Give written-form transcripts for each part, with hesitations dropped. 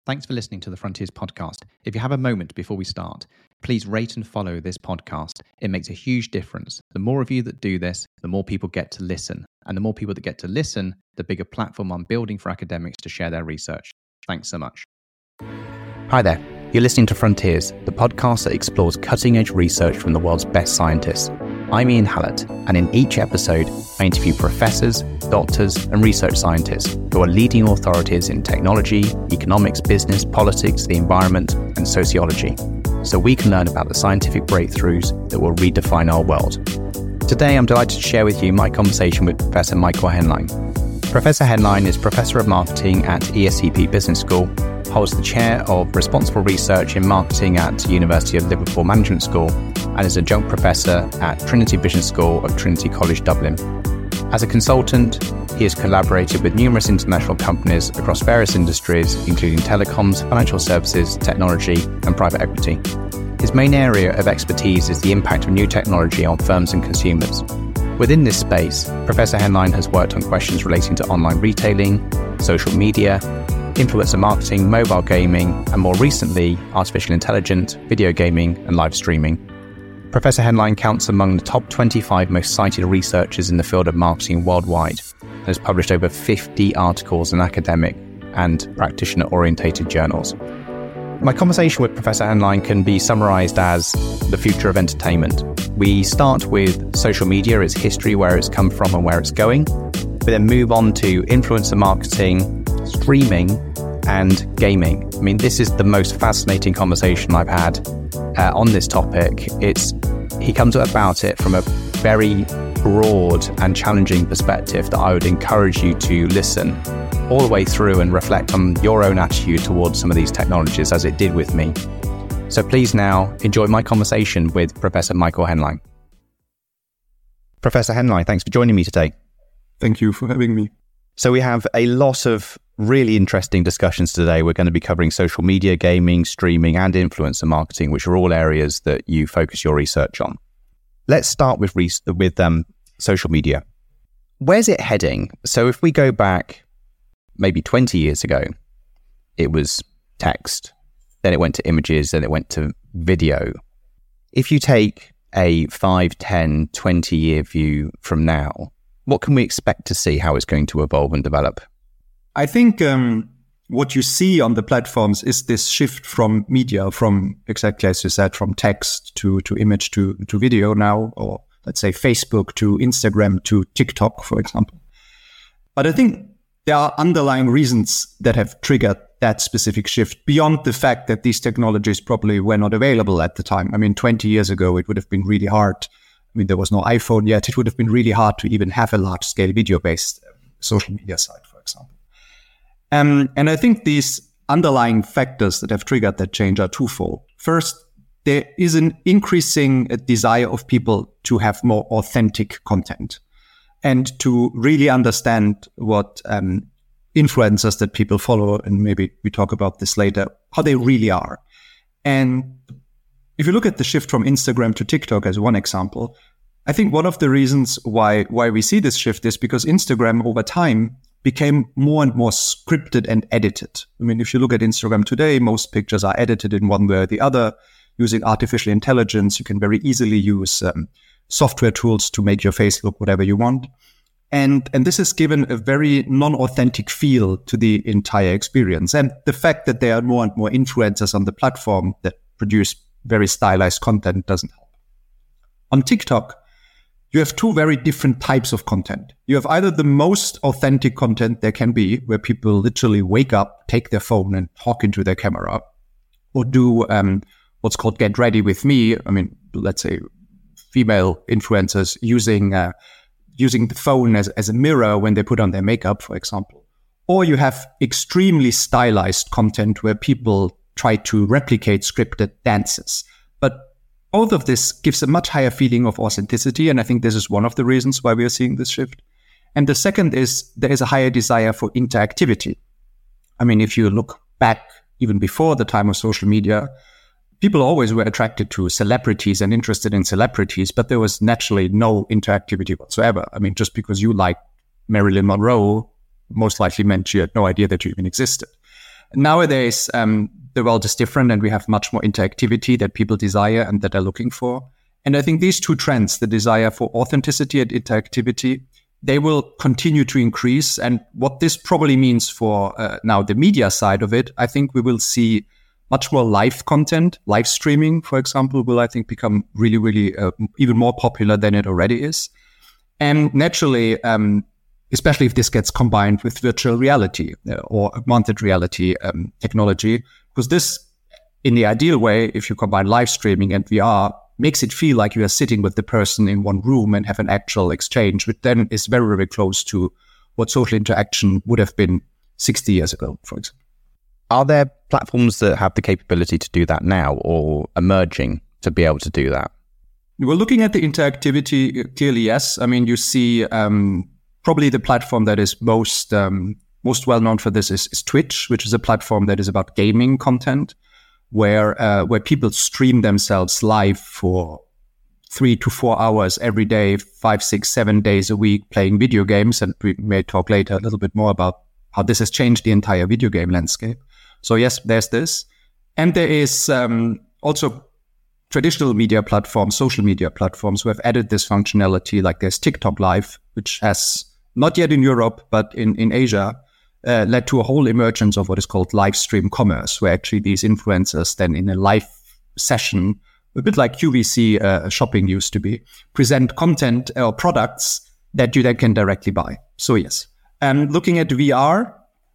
Thanks for listening to the Frontiers podcast. If you have a moment before we start, please rate and follow this podcast. It makes a huge difference. The more of you that do this, the more people get to listen. And the more people that get to listen, the bigger platform I'm building for academics to share their research. Thanks so much. Hi there. You're listening to Frontiers, the podcast that explores cutting-edge research from the world's best scientists. I'm Ian Hallett, and in each episode, I interview professors, doctors, and research scientists who are leading authorities in technology, economics, business, politics, the environment, and sociology, so we can learn about the scientific breakthroughs that will redefine our world. Today, I'm delighted to share with you my conversation with Professor Michael Henlein. Professor Henlein is Professor of Marketing at ESCP Business School, holds the Chair of Responsible Research in Marketing at University of Liverpool Management School, and is Adjunct Professor at Trinity Business School of Trinity College Dublin. As a consultant, he has collaborated with numerous international companies across various industries, including telecoms, financial services, technology, and private equity. His main area of expertise is the impact of new technology on firms and consumers. Within this space, Professor Henlein has worked on questions relating to online retailing, social media, influencer marketing, mobile gaming, and more recently, artificial intelligence, video gaming, and live streaming. Professor Henlein counts among the top 25 most cited researchers in the field of marketing worldwide and has published over 50 articles in academic and practitioner-orientated journals. My conversation with Professor Henlein can be summarized as the future of entertainment. We start with social media, its history, where it's come from and where it's going. We then move on to influencer marketing, streaming, and gaming. I mean, this is the most fascinating conversation I've had on this topic. He comes about it from a very broad and challenging perspective that I would encourage you to listen all the way through and reflect on your own attitude towards some of these technologies as it did with me. So please now enjoy my conversation with Professor Michael Henlein. Professor Henlein, thanks for joining me today. Thank you for having me. So we have a lot of really interesting discussions today. We're going to be covering social media, gaming, streaming, and influencer marketing, which are all areas that you focus your research on. Let's start with social media. Where's it heading? So if we go back maybe 20 years ago, it was text, then it went to images, then it went to video. If you take a 5, 10, 20-year view from now, what can we expect to see how it's going to evolve and develop? I think what you see on the platforms is this shift from media, from exactly as you said, from text to image to video now, or let's say Facebook to Instagram to TikTok, for example. But I think there are underlying reasons that have triggered that specific shift beyond the fact that these technologies probably were not available at the time. I mean, 20 years ago, it would have been really hard. I mean, there was no iPhone yet. It would have been really hard to even have a large-scale video-based social media site, for example. And I think these underlying factors that have triggered that change are twofold. First, there is an increasing desire of people to have more authentic content and to really understand what influencers that people follow, and maybe we talk about this later, how they really are. And if you look at the shift from Instagram to TikTok as one example, I think one of the reasons why we see this shift is because Instagram over time became more and more scripted and edited. I mean, if you look at Instagram today, most pictures are edited in one way or the other. Using artificial intelligence, you can very easily use software tools to make your face look whatever you want. And this has given a very non-authentic feel to the entire experience. And the fact that there are more and more influencers on the platform that produce very stylized content doesn't help. On TikTok, you have two very different types of content. You have either the most authentic content there can be, where people literally wake up, take their phone and talk into their camera, or do what's called Get Ready With Me. I mean, let's say female influencers using the phone as a mirror when they put on their makeup, for example. Or you have extremely stylized content where people try to replicate scripted dances. But both of this gives a much higher feeling of authenticity, and I think this is one of the reasons why we are seeing this shift. And the second is there is a higher desire for interactivity. I mean, if you look back even before the time of social media, people always were attracted to celebrities and interested in celebrities, but there was naturally no interactivity whatsoever. I mean, just because you liked Marilyn Monroe most likely meant you had no idea that you even existed. Nowadays, the world is different and we have much more interactivity that people desire and that are looking for. And I think these two trends, the desire for authenticity and interactivity, they will continue to increase. And what this probably means for now the media side of it, I think we will see much more live content. Live streaming, for example, will, I think, become really, really even more popular than it already is. And naturally, especially if this gets combined with virtual reality or augmented reality technology, because this, in the ideal way, if you combine live streaming and VR, makes it feel like you are sitting with the person in one room and have an actual exchange, which then is very, very close to what social interaction would have been 60 years ago, for example. Are there platforms that have the capability to do that now or emerging to be able to do that? Well, looking at the interactivity, clearly, yes. I mean, you see probably the platform that is most well known for this is Twitch, which is a platform that is about gaming content, where people stream themselves live for 3 to 4 hours every day, 5, 6, 7 days a week, playing video games. And we may talk later a little bit more about how this has changed the entire video game landscape. So yes, there's this. And there is also traditional media platforms, social media platforms who have added this functionality, like there's TikTok Live, which has, not yet in Europe, but in Asia, led to a whole emergence of what is called live stream commerce, where actually these influencers then in a live session, a bit like QVC shopping used to be, present content or products that you then can directly buy. So yes. And looking at VR,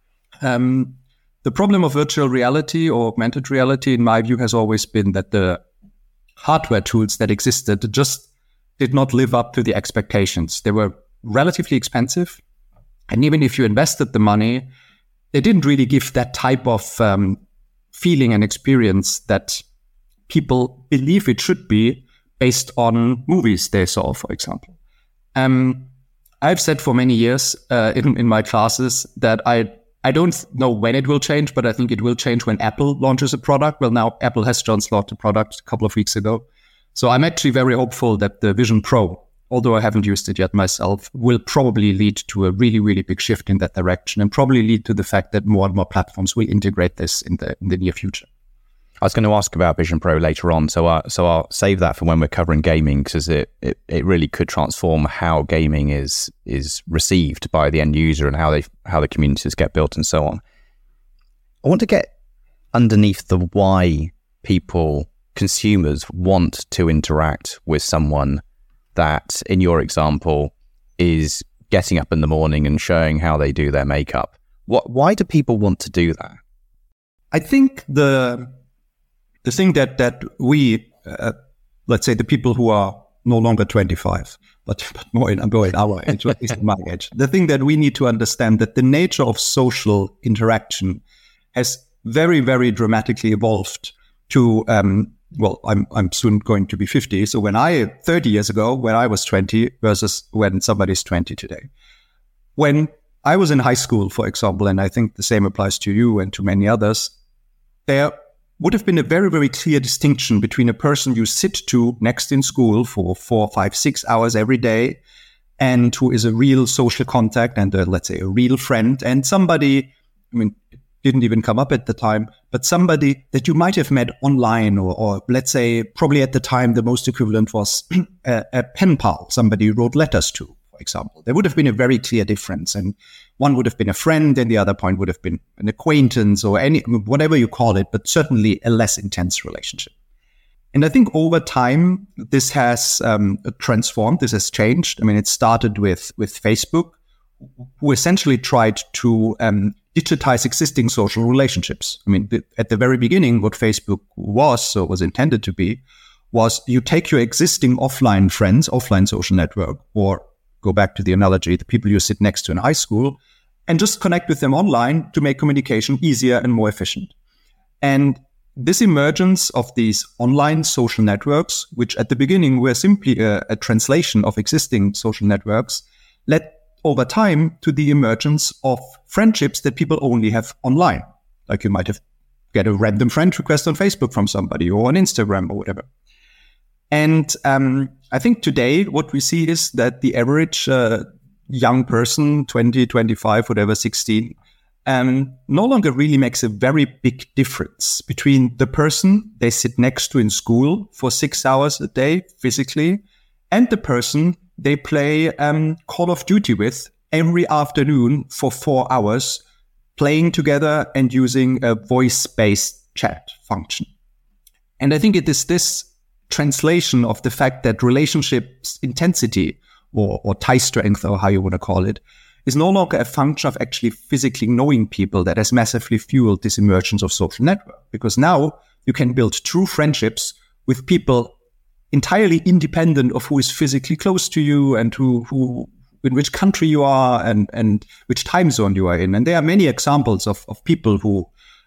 the problem of virtual reality or augmented reality, in my view, has always been that the hardware tools that existed just did not live up to the expectations. They were relatively expensive. And even if you invested the money, they didn't really give that type of feeling and experience that people believe it should be based on movies they saw, for example. I've said for many years in my classes that I don't know when it will change, but I think it will change when Apple launches a product. Well, now Apple has just launched a product a couple of weeks ago. So I'm actually very hopeful that the Vision Pro, although I haven't used it yet myself, will probably lead to a really, really big shift in that direction and probably lead to the fact that more and more platforms will integrate this in the near future. I was going to ask about Vision Pro later on, so I'll save that for when we're covering gaming, because it really could transform how gaming is received by the end user and how the communities get built and so on. I want to get underneath the why consumers want to interact with someone that, in your example, is getting up in the morning and showing how they do their makeup. Why do people want to do that? I think the thing that we, let's say the people who are no longer 25, but more in our age, at least in my age, the thing that we need to understand that the nature of social interaction has very, very dramatically evolved to, well, I'm soon going to be 50. So 30 years ago, when I was 20 versus when somebody's 20 today. When I was in high school, for example, and I think the same applies to you and to many others, there would have been a very, very clear distinction between a person you sit to next in school for 4, 5, 6 hours every day and who is a real social contact and let's say a real friend, and somebody, I mean, it didn't even come up at the time, but somebody that you might have met online or let's say probably at the time the most equivalent was a pen pal, somebody you wrote letters to, for example. There would have been a very clear difference, and one would have been a friend and the other point would have been an acquaintance or whatever you call it, but certainly a less intense relationship. And I think over time, this has transformed, this has changed. I mean, it started with Facebook, who essentially tried to digitize existing social relationships. I mean, at the very beginning, what Facebook was intended to be, was you take your existing offline friends, offline social network, or go back to the analogy, the people you sit next to in high school, and just connect with them online to make communication easier and more efficient. And this emergence of these online social networks, which at the beginning were simply a translation of existing social networks, led over time to the emergence of friendships that people only have online. Like you might have get a random friend request on Facebook from somebody or on Instagram or whatever. And I think today what we see is that the average young person, 20, 25, whatever, 16, no longer really makes a very big difference between the person they sit next to in school for 6 hours a day physically and the person they play Call of Duty with every afternoon for 4 hours, playing together and using a voice-based chat function. And I think it is this translation of the fact that relationships intensity or tie strength, or how you want to call it, is no longer a function of actually physically knowing people that has massively fueled this emergence of social network. Because now you can build true friendships with people entirely independent of who is physically close to you and who in which country you are and which time zone you are in. And there are many examples of people who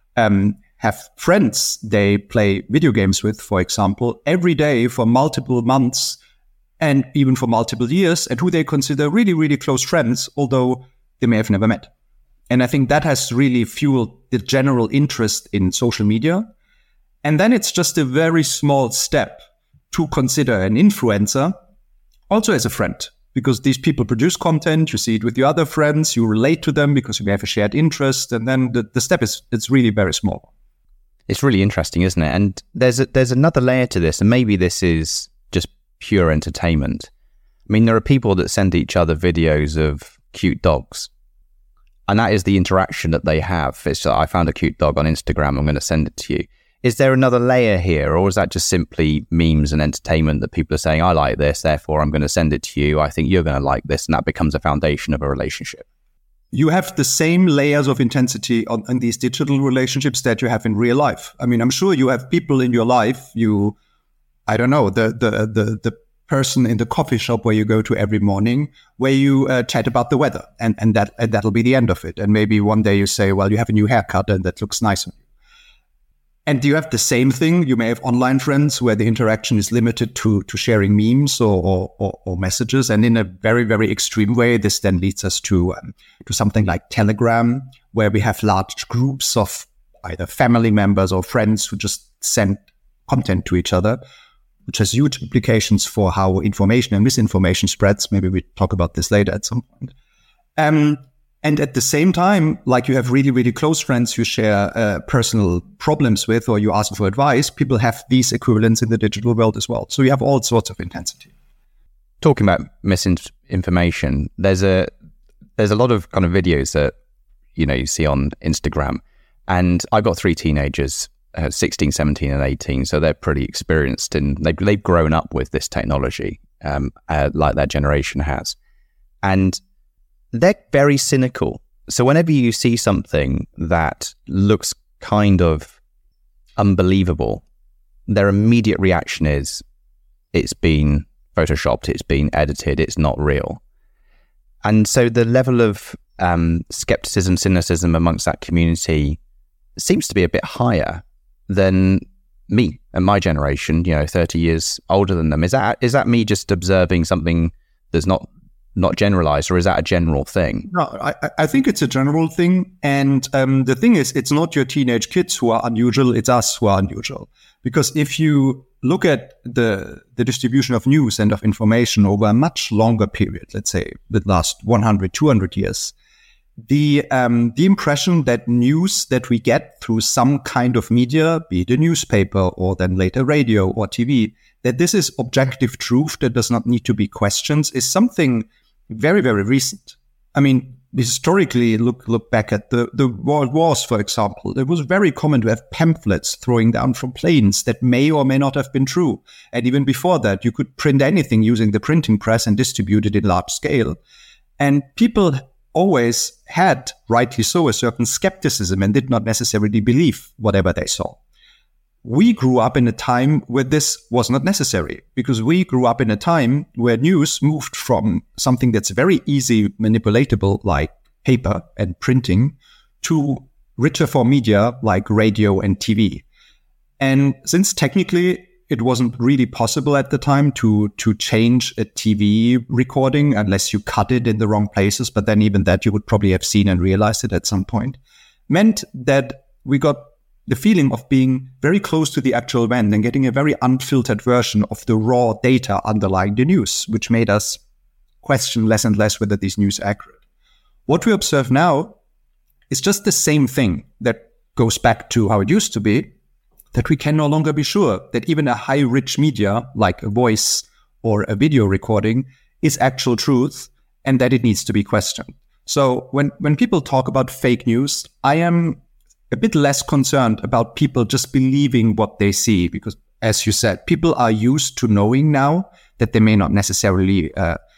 have friends they play video games with, for example, every day for multiple months and even for multiple years, and who they consider really, really close friends, although they may have never met. And I think that has really fueled the general interest in social media. And then it's just a very small step to consider an influencer also as a friend, because these people produce content, you see it with your other friends, you relate to them because you may have a shared interest, and then the step it's really very small. It's really interesting, isn't it? And there's another layer to this, and maybe this is just pure entertainment. I mean, there are people that send each other videos of cute dogs, and that is the interaction that they have. It's, I found a cute dog on Instagram, I'm going to send it to you. Is there another layer here, or is that just simply memes and entertainment that people are saying, I like this, therefore I'm going to send it to you, I think you're going to like this, and that becomes a foundation of a relationship? You have the same layers of intensity on these digital relationships that you have in real life. I mean, I'm sure you have people in your life, I don't know, the person in the coffee shop where you go to every morning, where you chat about the weather, and that'll be the end of it. And maybe one day you say, well, you have a new haircut and that looks nice on you. And you have the same thing. You may have online friends where the interaction is limited to sharing memes or messages. And in a very, very extreme way, this then leads us to something like Telegram, where we have large groups of either family members or friends who just send content to each other, which has huge implications for how information and misinformation spreads. Maybe we talk about this later at some point. And at the same time, like you have really, really close friends you share personal problems with, or you ask for advice, people have these equivalents in the digital world as well. So you have all sorts of intensity. Talking about misinformation, there's a lot of kind of videos that, you see on Instagram. And I've got 3 teenagers, 16, 17 and 18. So they're pretty experienced and they've grown up with this technology like their generation has. And they're very cynical. So whenever you see something that looks kind of unbelievable, their immediate reaction is, it's been photoshopped, it's been edited, it's not real. And so the level of skepticism, cynicism amongst that community seems to be a bit higher than me and my generation, 30 years older than them. Is that me just observing something that's not generalized, or is that a general thing? No, I think it's a general thing. And the thing is, it's not your teenage kids who are unusual, it's us who are unusual. Because if you look at the distribution of news and of information over a much longer period, let's say the last 100, 200 years, the impression that news that we get through some kind of media, be it a newspaper or then later radio or TV, that this is objective truth that does not need to be questioned, is something very, very recent. I mean, historically, look back at the World Wars, for example. It was very common to have pamphlets throwing down from planes that may or may not have been true. And even before that, you could print anything using the printing press and distribute it in large scale. And people always had, rightly so, a certain skepticism and did not necessarily believe whatever they saw. We grew up in a time where this was not necessary, because we grew up in a time where news moved from something that's very easy manipulatable, like paper and printing, to richer form media like radio and TV. And since technically it wasn't really possible at the time to change a TV recording unless you cut it in the wrong places, but then even that you would probably have seen and realized it at some point, meant that we got the feeling of being very close to the actual event and getting a very unfiltered version of the raw data underlying the news, which made us question less and less whether these news are accurate. What we observe now It's just the same thing that goes back to how it used to be, that we can no longer be sure that even a high rich media like a voice or a video recording is actual truth and that it needs to be questioned. So when people talk about fake news, I am a bit less concerned about people just believing what they see, because as you said, people are used to knowing now that they may not necessarily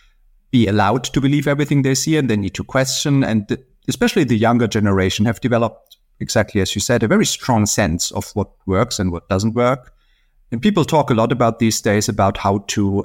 be allowed to believe everything they see, and they need to question. And especially the younger generation have developed, exactly as you said, a very strong sense of what works and what doesn't work. And people talk a lot about these days about how to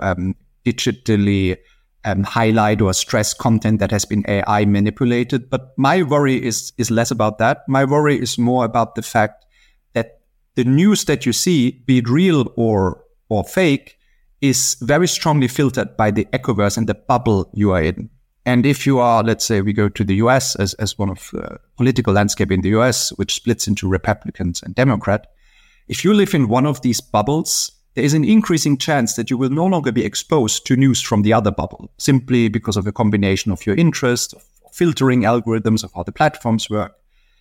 digitally highlight or stress content that has been AI manipulated. But my worry is less about that. My worry is more about the fact that the news that you see, be it real or fake, is very strongly filtered by the echoverse and the bubble you are in. And if you are, let's say we go to the US as one of the political landscape in the US, which splits into Republicans and Democrat, if you live in one of these bubbles, there is an increasing chance that you will no longer be exposed to news from the other bubble, simply because of a combination of your interest, of filtering algorithms, of how the platforms work.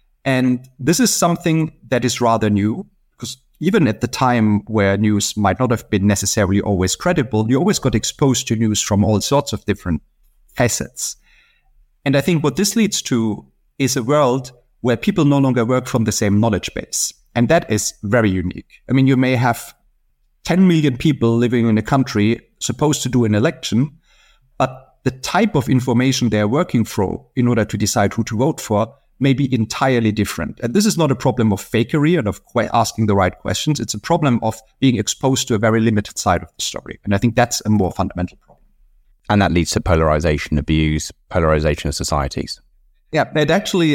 And this is something that is rather new, because even at the time where news might not have been necessarily always credible, you always got exposed to news from all sorts of different facets. And I think what this leads to is a world where people no longer work from the same knowledge base. And that is very unique. I mean, you may have 10 million people living in a country supposed to do an election, but the type of information they're working for in order to decide who to vote for may be entirely different. And this is not a problem of fakery and of asking the right questions. It's a problem of being exposed to a very limited side of the story. And I think that's a more fundamental problem. And that leads to polarization of views, polarization of societies. Yeah, it actually,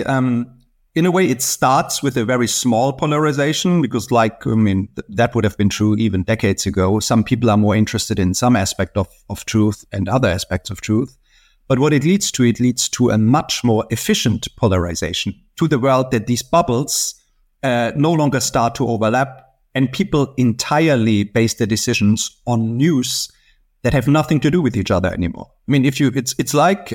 in a way, it starts with a very small polarization because, that would have been true even decades ago. Some people are more interested in some aspect of truth and other aspects of truth. But what it leads to a much more efficient polarization, to the world that these bubbles no longer start to overlap and people entirely base their decisions on news that have nothing to do with each other anymore. I mean, it's like,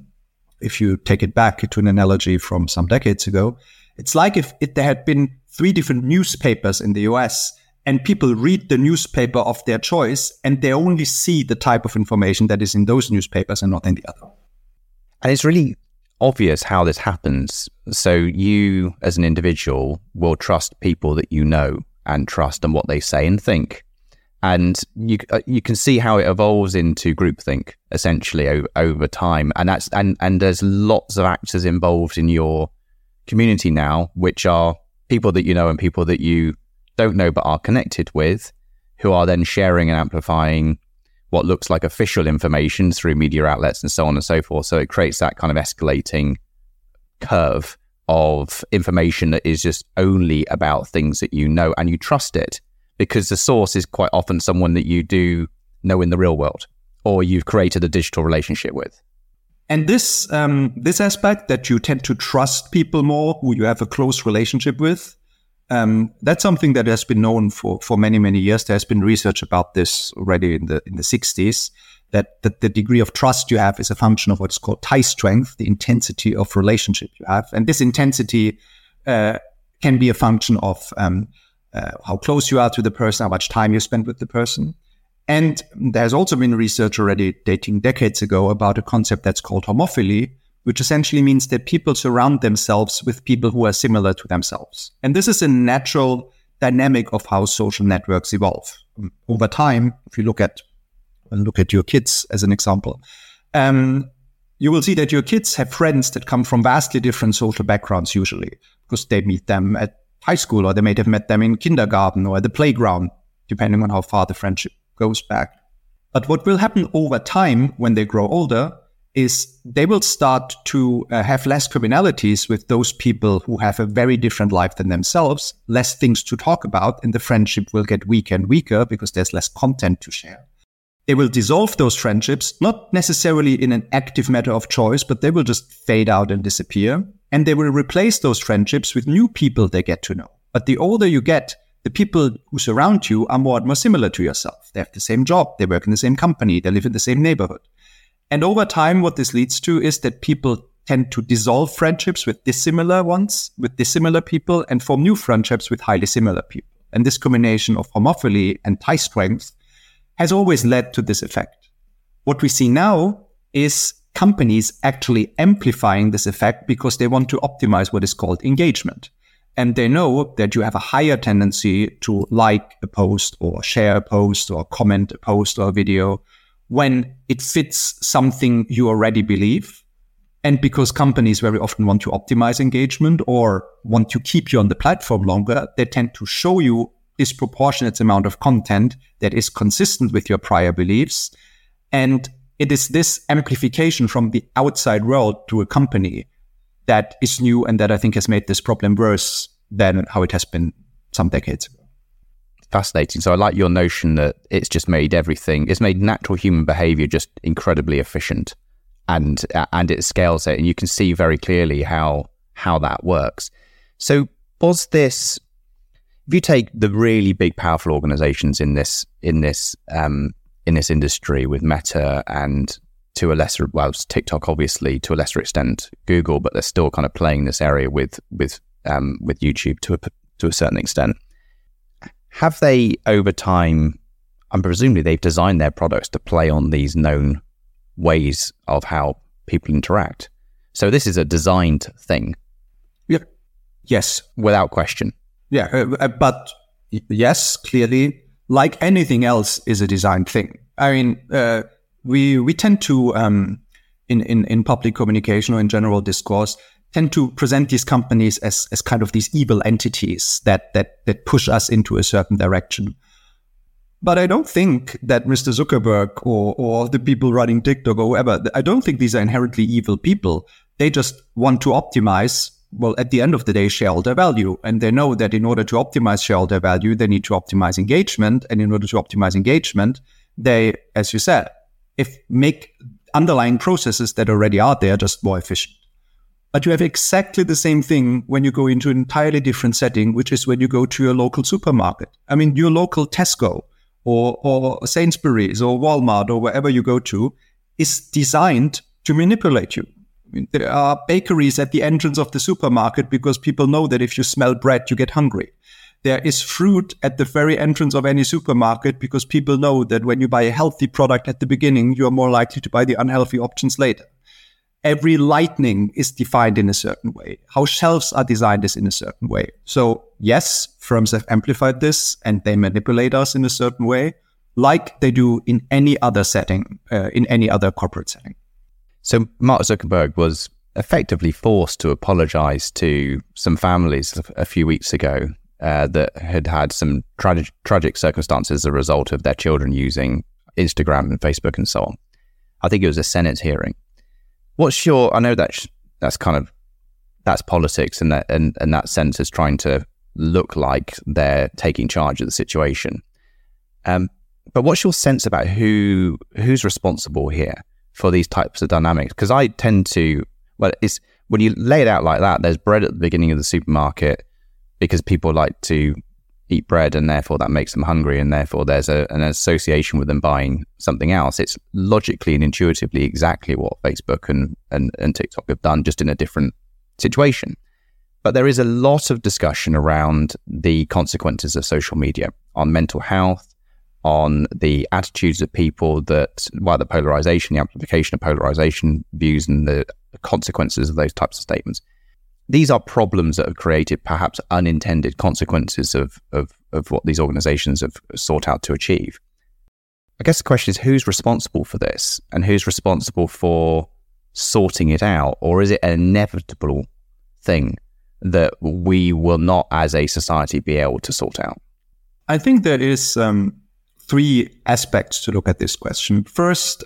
if you take it back to an analogy from some decades ago, it's like if there had been 3 different newspapers in the US and people read the newspaper of their choice and they only see the type of information that is in those newspapers and not in the other. And it's really obvious how this happens. So you, as an individual, will trust people that you know and trust and what they say and think. And you can see how it evolves into groupthink essentially over time, and there's lots of actors involved in your community now, which are people that you know and people that you don't know but are connected with, who are then sharing and amplifying what looks like official information through media outlets and so on and so forth. So it creates that kind of escalating curve of information that is just only about things that you know and you trust it, because the source is quite often someone that you do know in the real world or you've created a digital relationship with. And this aspect that you tend to trust people more who you have a close relationship with, that's something that has been known for many, many years. There has been research about this already in the 60s, that the degree of trust you have is a function of what's called tie strength, the intensity of relationship you have. And this intensity can be a function of how close you are to the person, how much time you spend with the person. And there's also been research already dating decades ago about a concept that's called homophily, which essentially means that people surround themselves with people who are similar to themselves. And this is a natural dynamic of how social networks evolve. Over time, if you look at your kids as an example, you will see that your kids have friends that come from vastly different social backgrounds usually, because they meet them at high school, or they may have met them in kindergarten or at the playground, depending on how far the friendship goes back. But what will happen over time when they grow older is they will start to have less commonalities with those people who have a very different life than themselves, less things to talk about, and the friendship will get weaker and weaker because there's less content to share. They will dissolve those friendships, not necessarily in an active matter of choice, but they will just fade out and disappear. And they will replace those friendships with new people they get to know. But the older you get, the people who surround you are more and more similar to yourself. They have the same job, they work in the same company, they live in the same neighborhood. And over time, what this leads to is that people tend to dissolve friendships with dissimilar people, and form new friendships with highly similar people. And this combination of homophily and tie strength has always led to this effect. What we see now is companies actually amplifying this effect because they want to optimize what is called engagement. And they know that you have a higher tendency to like a post or share a post or comment a post or a video when it fits something you already believe. And because companies very often want to optimize engagement or want to keep you on the platform longer, they tend to show you disproportionate amount of content that is consistent with your prior beliefs. And it is this amplification from the outside world to a company that is new and that I think has made this problem worse than how it has been some decades ago. Fascinating. So I like your notion that it's just made it's made natural human behavior just incredibly efficient, and it scales it, and you can see very clearly how that works. So was this, if you take the really big, powerful organizations in this industry with Meta and to a lesser, well, TikTok obviously, to a lesser extent Google, but they're still kind of playing this area with YouTube to a certain extent. Have they over time, and presumably they've designed their products to play on these known ways of how people interact? So this is a designed thing. Yeah. Yes. Without question. Yeah, but yes, clearly, like anything else is a designed thing. I mean, we tend to, in public communication or in general discourse, tend to present these companies as kind of these evil entities that push us into a certain direction. But I don't think that Mr. Zuckerberg or the people running TikTok or whoever, I don't think these are inherently evil people. They just want to optimize, well, at the end of the day, shareholder value. And they know that in order to optimize shareholder value, they need to optimize engagement. And in order to optimize engagement, they, as you said, make underlying processes that already are there just more efficient. But you have exactly the same thing when you go into an entirely different setting, which is when you go to your local supermarket. I mean, your local Tesco or Sainsbury's or Walmart or wherever you go to is designed to manipulate you. I mean, there are bakeries at the entrance of the supermarket because people know that if you smell bread, you get hungry. There is fruit at the very entrance of any supermarket because people know that when you buy a healthy product at the beginning, you are more likely to buy the unhealthy options later. Every lighting is defined in a certain way. How shelves are designed is in a certain way. So yes, firms have amplified this and they manipulate us in a certain way, like they do in any other setting, in any other corporate setting. So Mark Zuckerberg was effectively forced to apologize to some families a few weeks ago that had some tragic circumstances as a result of their children using Instagram and Facebook and so on. I think it was a Senate hearing. I know that's politics, and that sense is trying to look like they're taking charge of the situation. But what's your sense about who's responsible here for these types of dynamics? Because I tend to, it's when you lay it out like that, there's bread at the beginning of the supermarket because people like to eat bread and therefore that makes them hungry and therefore there's an association with them buying something else. It's logically and intuitively exactly what Facebook and TikTok have done, just in a different situation. But there is a lot of discussion around the consequences of social media on mental health, on the attitudes of people the polarization, the amplification of polarization views and the consequences of those types of statements. These are problems that have created perhaps unintended consequences of what these organizations have sought out to achieve. I guess the question is, who's responsible for this and who's responsible for sorting it out? Or is it an inevitable thing that we will not as a society be able to sort out? I think there is three aspects to look at this question. First,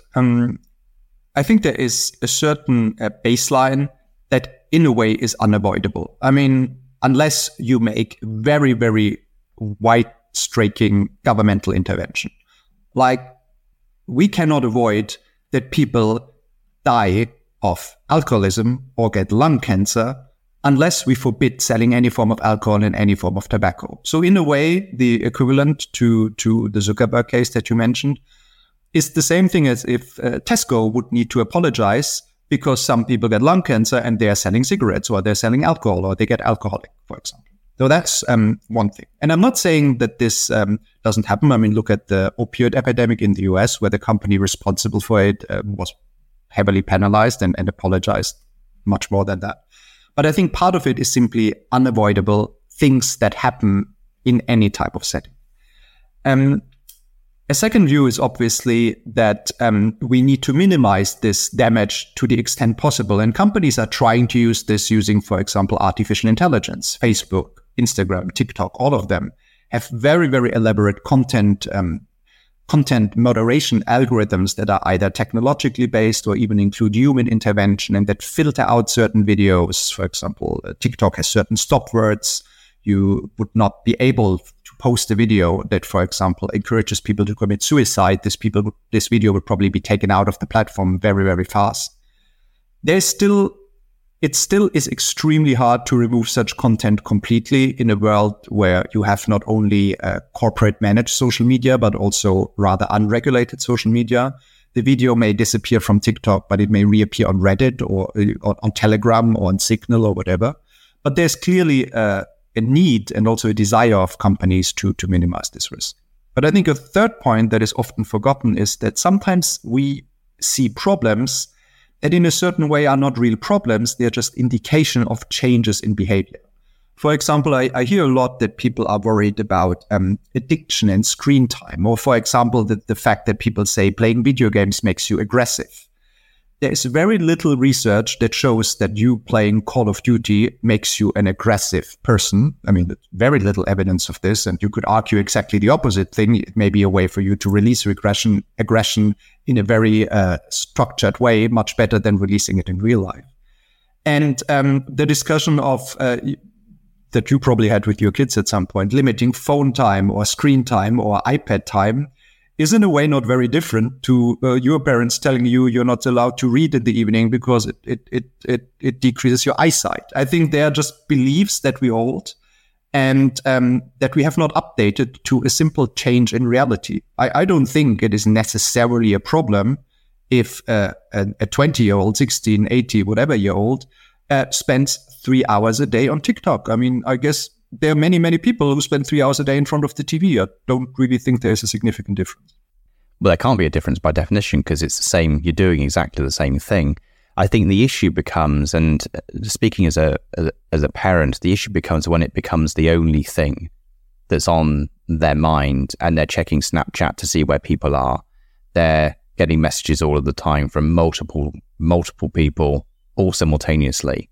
I think there is a certain baseline that in a way is unavoidable. I mean, unless you make very, very wide-striking governmental intervention. Like, we cannot avoid that people die of alcoholism or get lung cancer unless we forbid selling any form of alcohol and any form of tobacco. So in a way, the equivalent to the Zuckerberg case that you mentioned is the same thing as if Tesco would need to apologize because some people get lung cancer and they are selling cigarettes or they're selling alcohol or they get alcoholic, for example. So that's one thing. And I'm not saying that this doesn't happen. I mean, look at the opioid epidemic in the US, where the company responsible for it was heavily penalized and apologized much more than that. But I think part of it is simply unavoidable things that happen in any type of setting. A second view is obviously that we need to minimize this damage to the extent possible. And companies are trying to use this using, for example, artificial intelligence. Facebook, Instagram, TikTok, all of them have very, very elaborate content moderation algorithms that are either technologically based or even include human intervention and that filter out certain videos. For example, TikTok has certain stop words. You would not be able to post a video that, for example, encourages people to commit suicide. This video would probably be taken out of the platform very, very fast. It still is extremely hard to remove such content completely in a world where you have not only corporate managed social media, but also rather unregulated social media. The video may disappear from TikTok, but it may reappear on Reddit or on Telegram or on Signal or whatever. But there's clearly a need and also a desire of companies to minimize this risk. But I think a third point that is often forgotten is that sometimes we see problems that in a certain way are not real problems. They're just indication of changes in behavior. For example, I hear a lot that people are worried about addiction and screen time, or for example, the fact that people say playing video games makes you aggressive. There is very little research that shows that you playing Call of Duty makes you an aggressive person. I mean, there's very little evidence of this, and you could argue exactly the opposite thing. It may be a way for you to release aggression in a very structured way, much better than releasing it in real life. And the discussion of that you probably had with your kids at some point, limiting phone time or screen time or iPad time, is in a way not very different to your parents telling you you're not allowed to read in the evening because it decreases your eyesight. I think they are just beliefs that we hold and that we have not updated to a simple change in reality. I don't think it is necessarily a problem if a 20-year-old, 16, 80, whatever year old spends 3 hours a day on TikTok. I mean, I guess there are many, many people who spend 3 hours a day in front of the TV. I don't really think there's a significant difference. Well, there can't be a difference by definition because it's the same. You're doing exactly the same thing. I think the issue becomes, and speaking as a parent, the issue becomes when it becomes the only thing that's on their mind and they're checking Snapchat to see where people are. They're getting messages all of the time from multiple people all simultaneously.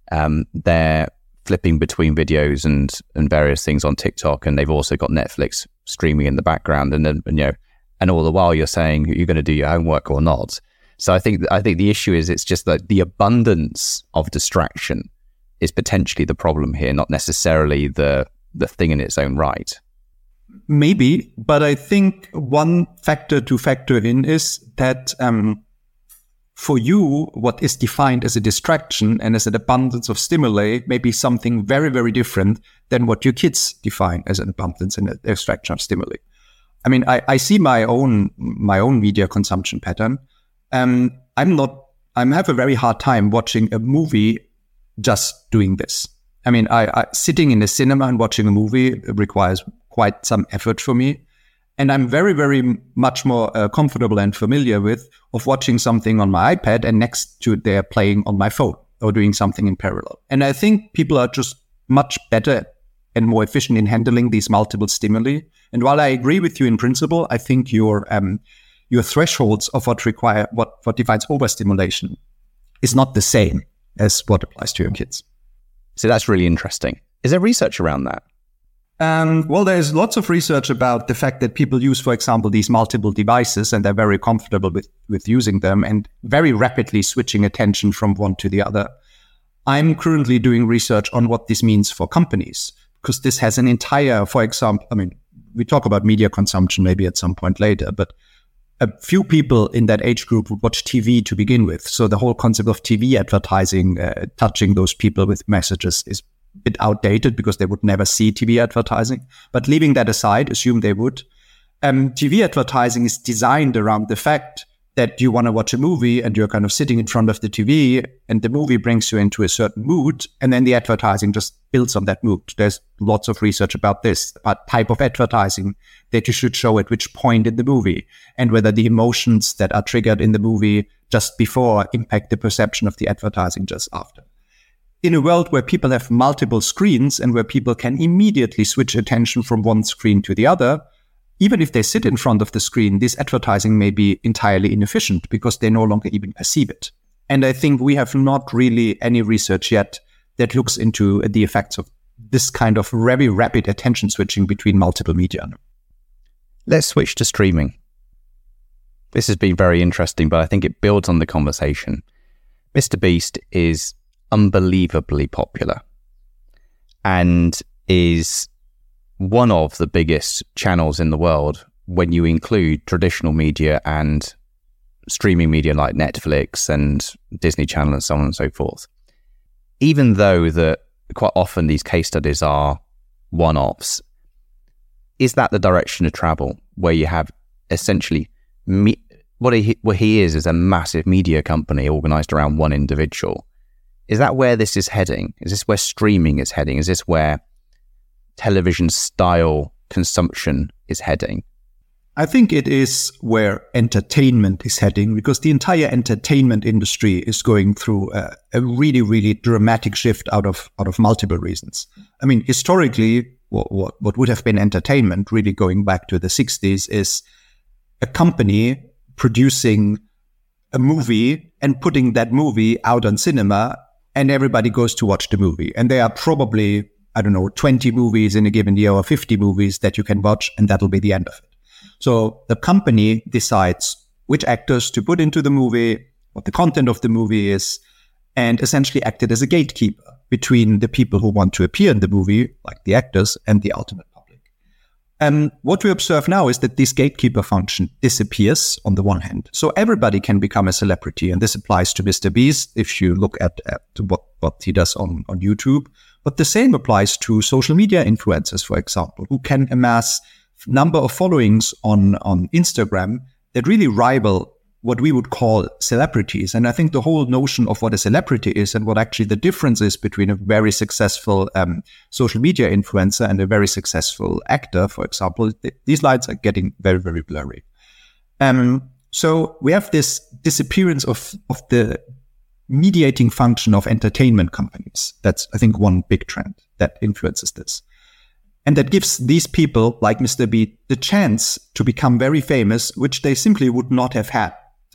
They're flipping between videos and various things on TikTok, and they've also got Netflix streaming in the background, and then and all the while you're saying you're going to do your homework or not. So I think the issue is it's just that the abundance of distraction is potentially the problem here, not necessarily the thing in its own right. Maybe, but I think one factor to factor in is that for you, what is defined as a distraction and as an abundance of stimuli may be something very, very different than what your kids define as an abundance and an extraction of stimuli. I mean, I see my own media consumption pattern. I have a very hard time watching a movie just doing this. I mean, I sitting in a cinema and watching a movie requires quite some effort for me. And I'm very, very much more comfortable and familiar with of watching something on my iPad and next to it they're playing on my phone or doing something in parallel. And I think people are just much better and more efficient in handling these multiple stimuli. And while I agree with you in principle, I think your thresholds of what defines overstimulation is not the same as what applies to your kids. So that's really interesting. Is there research around that? Well, there's lots of research about the fact that people use, for example, these multiple devices and they're very comfortable with using them and very rapidly switching attention from one to the other. I'm currently doing research on what this means for companies, because this has an entire, for example, I mean, we talk about media consumption maybe at some point later, but a few people in that age group would watch TV to begin with. So the whole concept of TV advertising, touching those people with messages is a bit outdated because they would never see TV advertising. But leaving that aside, assume they would. TV advertising is designed around the fact that you want to watch a movie and you're kind of sitting in front of the TV and the movie brings you into a certain mood, and then the advertising just builds on that mood. There's lots of research about this, about type of advertising that you should show at which point in the movie, and whether the emotions that are triggered in the movie just before impact the perception of the advertising just after. In a world where people have multiple screens and where people can immediately switch attention from one screen to the other, even if they sit in front of the screen, this advertising may be entirely inefficient because they no longer even perceive it. And I think we have not really any research yet that looks into the effects of this kind of very rapid attention switching between multiple media. Let's switch to streaming. This has been very interesting, but I think it builds on the conversation. Mr. Beast is unbelievably popular and is one of the biggest channels in the world when you include traditional media and streaming media like Netflix and Disney Channel and so on and so forth. Even though that quite often these case studies are one-offs, is that the direction to travel, where you have essentially what he is a massive media company organized around one individual? Is that where this is heading? Is this where streaming is heading? Is this where television style consumption is heading? I think it is where entertainment is heading, because the entire entertainment industry is going through a really, really dramatic shift out of multiple reasons. I mean, historically, what would have been entertainment, really going back to the 60s, is a company producing a movie and putting that movie out on cinema, and everybody goes to watch the movie. And there are probably, 20 movies in a given year or 50 movies that you can watch, and that'll be the end of it. So the company decides which actors to put into the movie, what the content of the movie is, and essentially acted as a gatekeeper between the people who want to appear in the movie, like the actors, and the ultimate public. And what we observe now is that this gatekeeper function disappears on the one hand. So everybody can become a celebrity, and this applies to Mr. Beast if you look at what he does on YouTube. But the same applies to social media influencers, for example, who can amass number of followings on Instagram that really rival what we would call celebrities. And I think the whole notion of what a celebrity is and what actually the difference is between a very successful social media influencer and a very successful actor, for example, these lines are getting very, very blurry. So we have this disappearance of the mediating function of entertainment companies. That's, I think, one big trend that influences this. And that gives these people, like Mr. Beast, the chance to become very famous, which they simply would not have had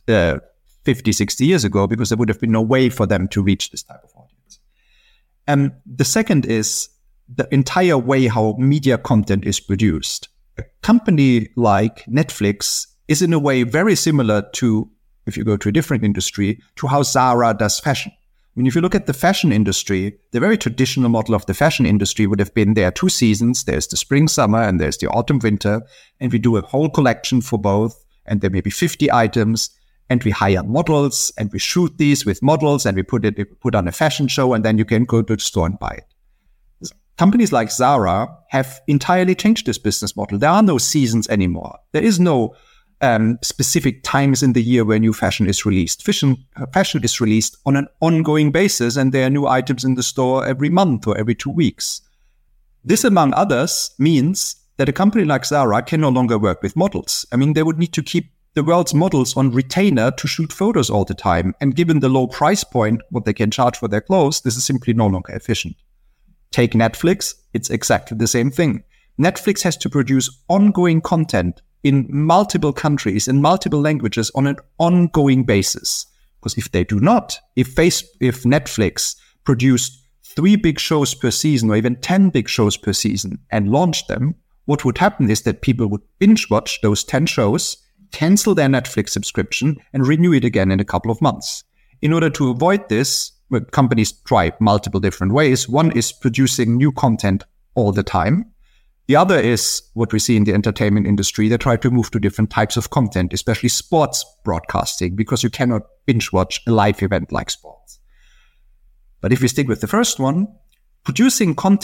50, 60 years ago, because there would have been no way for them to reach this type of audience. And the second is the entire way how media content is produced. A company like Netflix is in a way very similar to, if you go to a different industry, to how Zara does fashion. I mean, if you look at the fashion industry, the very traditional model of the fashion industry would have been there are 2 seasons. There's the spring, summer, and there's the autumn, winter. And we do a whole collection for both. And there may be 50 items. And we hire models and we shoot these with models and we put on a fashion show, and then you can go to the store and buy it. Companies like Zara have entirely changed this business model. There are no seasons anymore. There is no specific times in the year where new fashion is released. Fashion is released on an ongoing basis, and there are new items in the store every month or every 2 weeks. This, among others, means that a company like Zara can no longer work with models. I mean, they would need to keep the world's models on retainer to shoot photos all the time. And given the low price point, what they can charge for their clothes, this is simply no longer efficient. Take Netflix, it's exactly the same thing. Netflix has to produce ongoing content in multiple countries, in multiple languages on an ongoing basis. Because if they do not, if Netflix produced 3 big shows per season or even 10 big shows per season and launched them, what would happen is that people would binge watch those 10 shows, cancel their Netflix subscription, and renew it again in a couple of months. In order to avoid this, companies try multiple different ways. One is producing new content all the time. The other is what we see in the entertainment industry. They try to move to different types of content, especially sports broadcasting, because you cannot binge watch a live event like sports. But if we stick with the first one, producing content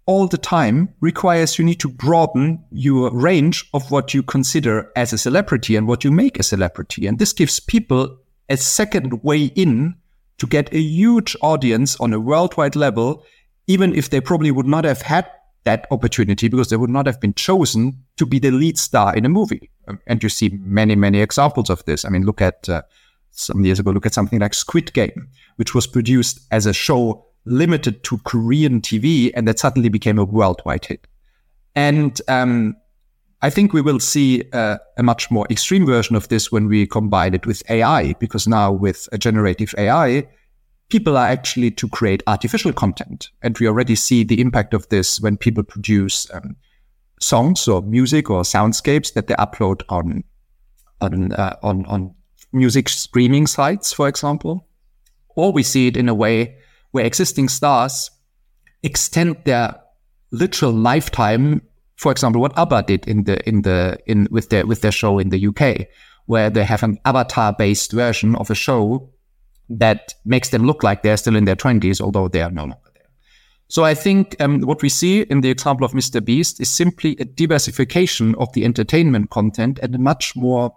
all the time requires you need to broaden your range of what you consider as a celebrity and what you make a celebrity. And this gives people a second way in to get a huge audience on a worldwide level, even if they probably would not have had that opportunity because they would not have been chosen to be the lead star in a movie. And you see many, many examples of this. I mean, look at some years ago, look at something like Squid Game, which was produced as a show limited to Korean TV, and that suddenly became a worldwide hit. And I think we will see a much more extreme version of this when we combine it with AI, because now with a generative AI, people are actually to create artificial content. And we already see the impact of this when people produce songs or music or soundscapes that they upload on music streaming sites, for example. Or we see it in a way where existing stars extend their literal lifetime. For example, what ABBA did with their show in the UK, where they have an avatar-based version of a show that makes them look like they're still in their 20s, although they are no longer there. So I think what we see in the example of Mr. Beast is simply a diversification of the entertainment content and a much more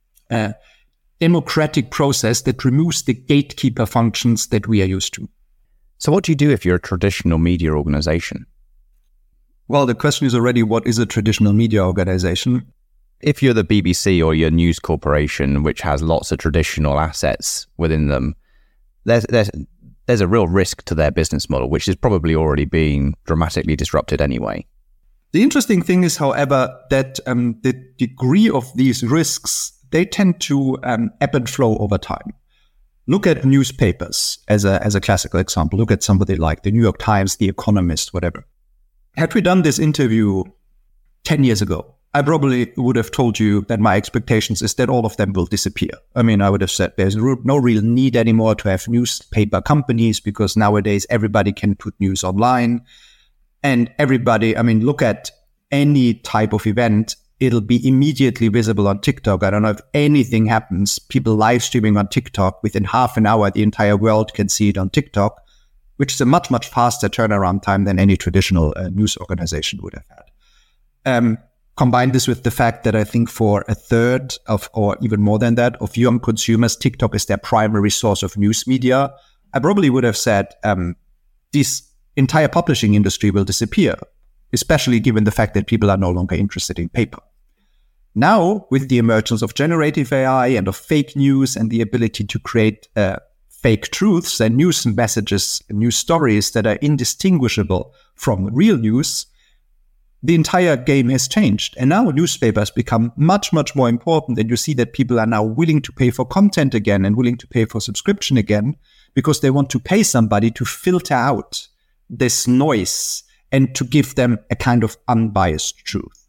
democratic process that removes the gatekeeper functions that we are used to. So what do you do if you're a traditional media organization? Well, the question is already, what is a traditional media organization? If you're the BBC or your news corporation, which has lots of traditional assets within them, there's a real risk to their business model, which is probably already being dramatically disrupted anyway. The interesting thing is, however, that the degree of these risks, they tend to ebb and flow over time. Look at newspapers as a classical example. Look at somebody like the New York Times, The Economist, whatever. Had we done this interview 10 years ago, I probably would have told you that my expectations is that all of them will disappear. I mean, I would have said there's no real need anymore to have newspaper companies because nowadays everybody can put news online. And everybody, I mean, look at any type of event, it'll be immediately visible on TikTok. I don't know if anything happens, people live streaming on TikTok, within half an hour, the entire world can see it on TikTok, which is a much, much faster turnaround time than any traditional news organization would have had. Combine this with the fact that I think for a third of, or even more than that, of young consumers, TikTok is their primary source of news media. I probably would have said this entire publishing industry will disappear, especially given the fact that people are no longer interested in paper. Now, with the emergence of generative AI and of fake news and the ability to create fake truths and news messages, news stories that are indistinguishable from real news, the entire game has changed. And now newspapers become much, much more important. And you see that people are now willing to pay for content again and willing to pay for subscription again because they want to pay somebody to filter out this noise and to give them a kind of unbiased truth.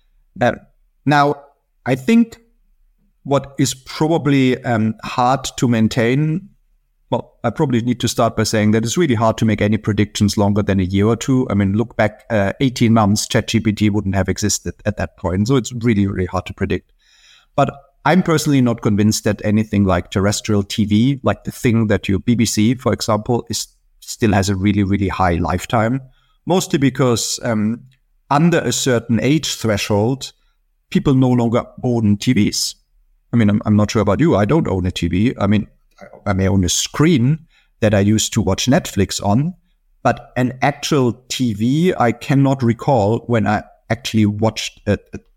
Now, I think what is probably hard to maintain, well, I probably need to start by saying that it's really hard to make any predictions longer than a year or two. I mean, look back 18 months, ChatGPT wouldn't have existed at that point. So it's really, really hard to predict. But I'm personally not convinced that anything like terrestrial TV, like the thing that your BBC, for example, still has a really, really high lifetime. Mostly because under a certain age threshold, people no longer own TVs. I mean, I'm not sure about you. I don't own a TV. I mean, I may own a screen that I used to watch Netflix on, but an actual TV, I cannot recall when I actually watched a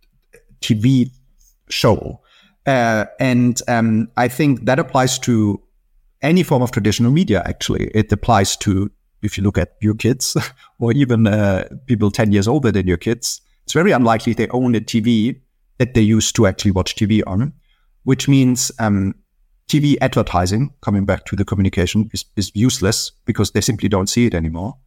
TV show. And I think that applies to any form of traditional media, actually. It applies to, if you look at your kids or even people 10 years older than your kids, it's very unlikely they own a TV that they used to actually watch TV on, which means TV advertising, coming back to the communication, is useless because they simply don't see it anymore.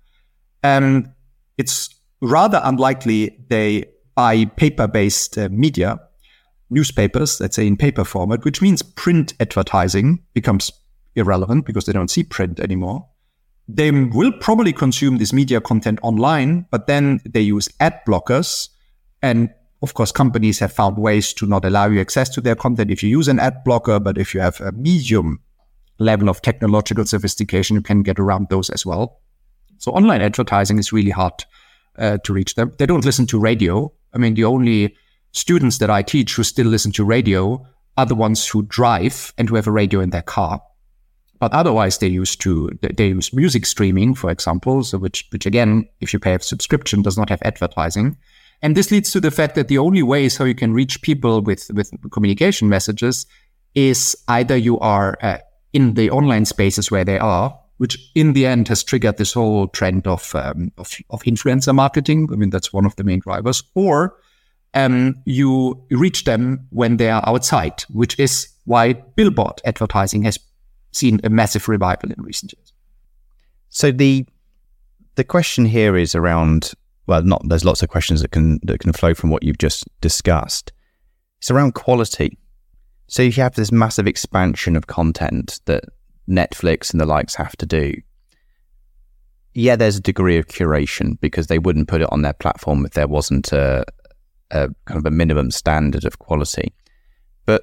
It's rather unlikely they buy paper-based media, newspapers, let's say in paper format, which means print advertising becomes irrelevant because they don't see print anymore. They will probably consume this media content online, but then they use ad blockers. And of course, companies have found ways to not allow you access to their content if you use an ad blocker. But if you have a medium level of technological sophistication, you can get around those as well. So online advertising is really hard to reach them. They don't listen to radio. I mean, the only students that I teach who still listen to radio are the ones who drive and who have a radio in their car. But otherwise, they use music streaming, for example, so which again, if you pay a subscription, does not have advertising. And this leads to the fact that the only way how you can reach people with communication messages is either you are in the online spaces where they are, which in the end has triggered this whole trend of influencer marketing. I mean, that's one of the main drivers. Or you reach them when they are outside, which is why billboard advertising has seen a massive revival in recent years. So the question here is around, there's lots of questions that can flow from what you've just discussed. It's around quality. So if you have this massive expansion of content that Netflix and the likes have to do, yeah, there's a degree of curation because they wouldn't put it on their platform if there wasn't a kind of a minimum standard of quality. But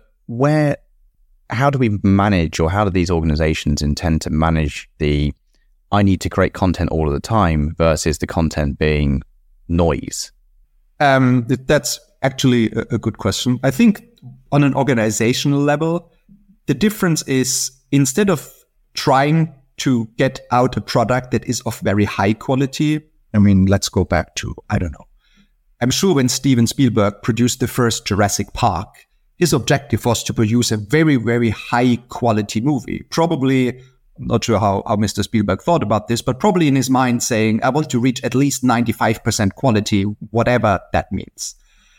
how do we manage, or how do these organizations intend to manage I need to create content all of the time versus the content being noise? That's actually a good question. I think on an organizational level, the difference is instead of trying to get out a product that is of very high quality, I mean, let's go back to, I don't know. I'm sure when Steven Spielberg produced the first Jurassic Park, his objective was to produce a very, very high quality movie. Probably, I'm not sure how Mr. Spielberg thought about this, but probably in his mind saying, I want to reach at least 95% quality, whatever that means.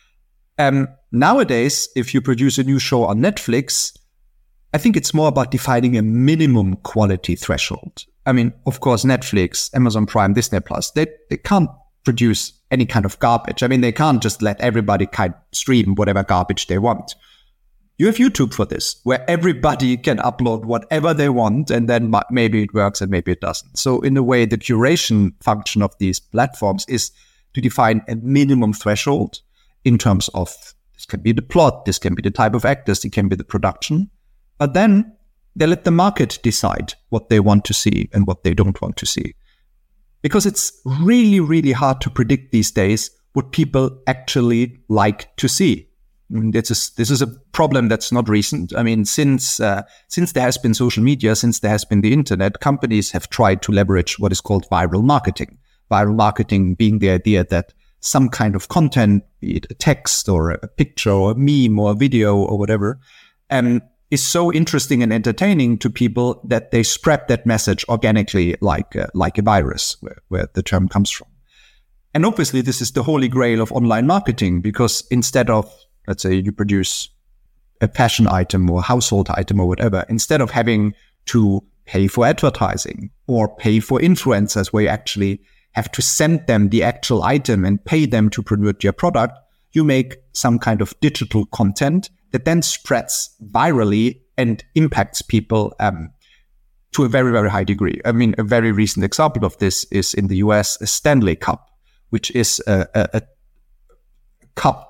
Nowadays, if you produce a new show on Netflix, I think it's more about defining a minimum quality threshold. I mean, of course, Netflix, Amazon Prime, Disney Plus, they can't produce any kind of garbage. I mean, they can't just let everybody kind of stream whatever garbage they want. You have YouTube for this, where everybody can upload whatever they want, and then maybe it works and maybe it doesn't. So in a way, the curation function of these platforms is to define a minimum threshold in terms of, this can be the plot, this can be the type of actors, it can be the production. But then they let the market decide what they want to see and what they don't want to see. Because it's really, really hard to predict these days what people actually like to see. I mean, this is a problem that's not recent. I mean, since there has been social media, since there has been the internet, companies have tried to leverage what is called viral marketing. Viral marketing being the idea that some kind of content, be it a text or a picture or a meme or a video or whatever, is so interesting and entertaining to people that they spread that message organically like a virus, where the term comes from. And obviously, this is the holy grail of online marketing, because instead of, let's say, you produce a fashion item or household item or whatever, instead of having to pay for advertising or pay for influencers where you actually have to send them the actual item and pay them to promote your product, you make some kind of digital content that then spreads virally and impacts people to a very, very high degree. I mean, a very recent example of this is in the US, a Stanley Cup, which is a cup,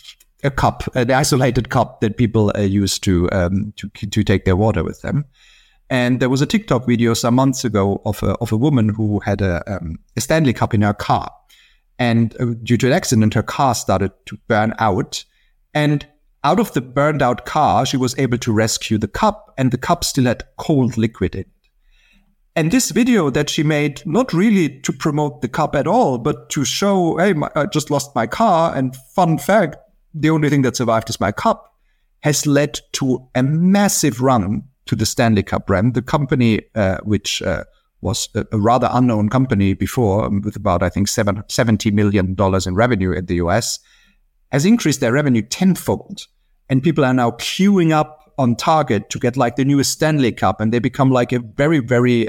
an isolated cup that people use to take their water with them. And there was a TikTok video some months ago of a woman who had a Stanley Cup in her car. And due to an accident, her car started to burn out. And out of the burned out car, she was able to rescue the cup, and the cup still had cold liquid in it. And this video that she made, not really to promote the cup at all, but to show, hey, I just lost my car, and fun fact, the only thing that survived is my cup, has led to a massive run to the Stanley Cup brand. The company, which was a rather unknown company before, with about, I think, $70 million in revenue in the US, has increased their revenue tenfold. And people are now queuing up on Target to get like the newest Stanley Cup, and they become like a very, very,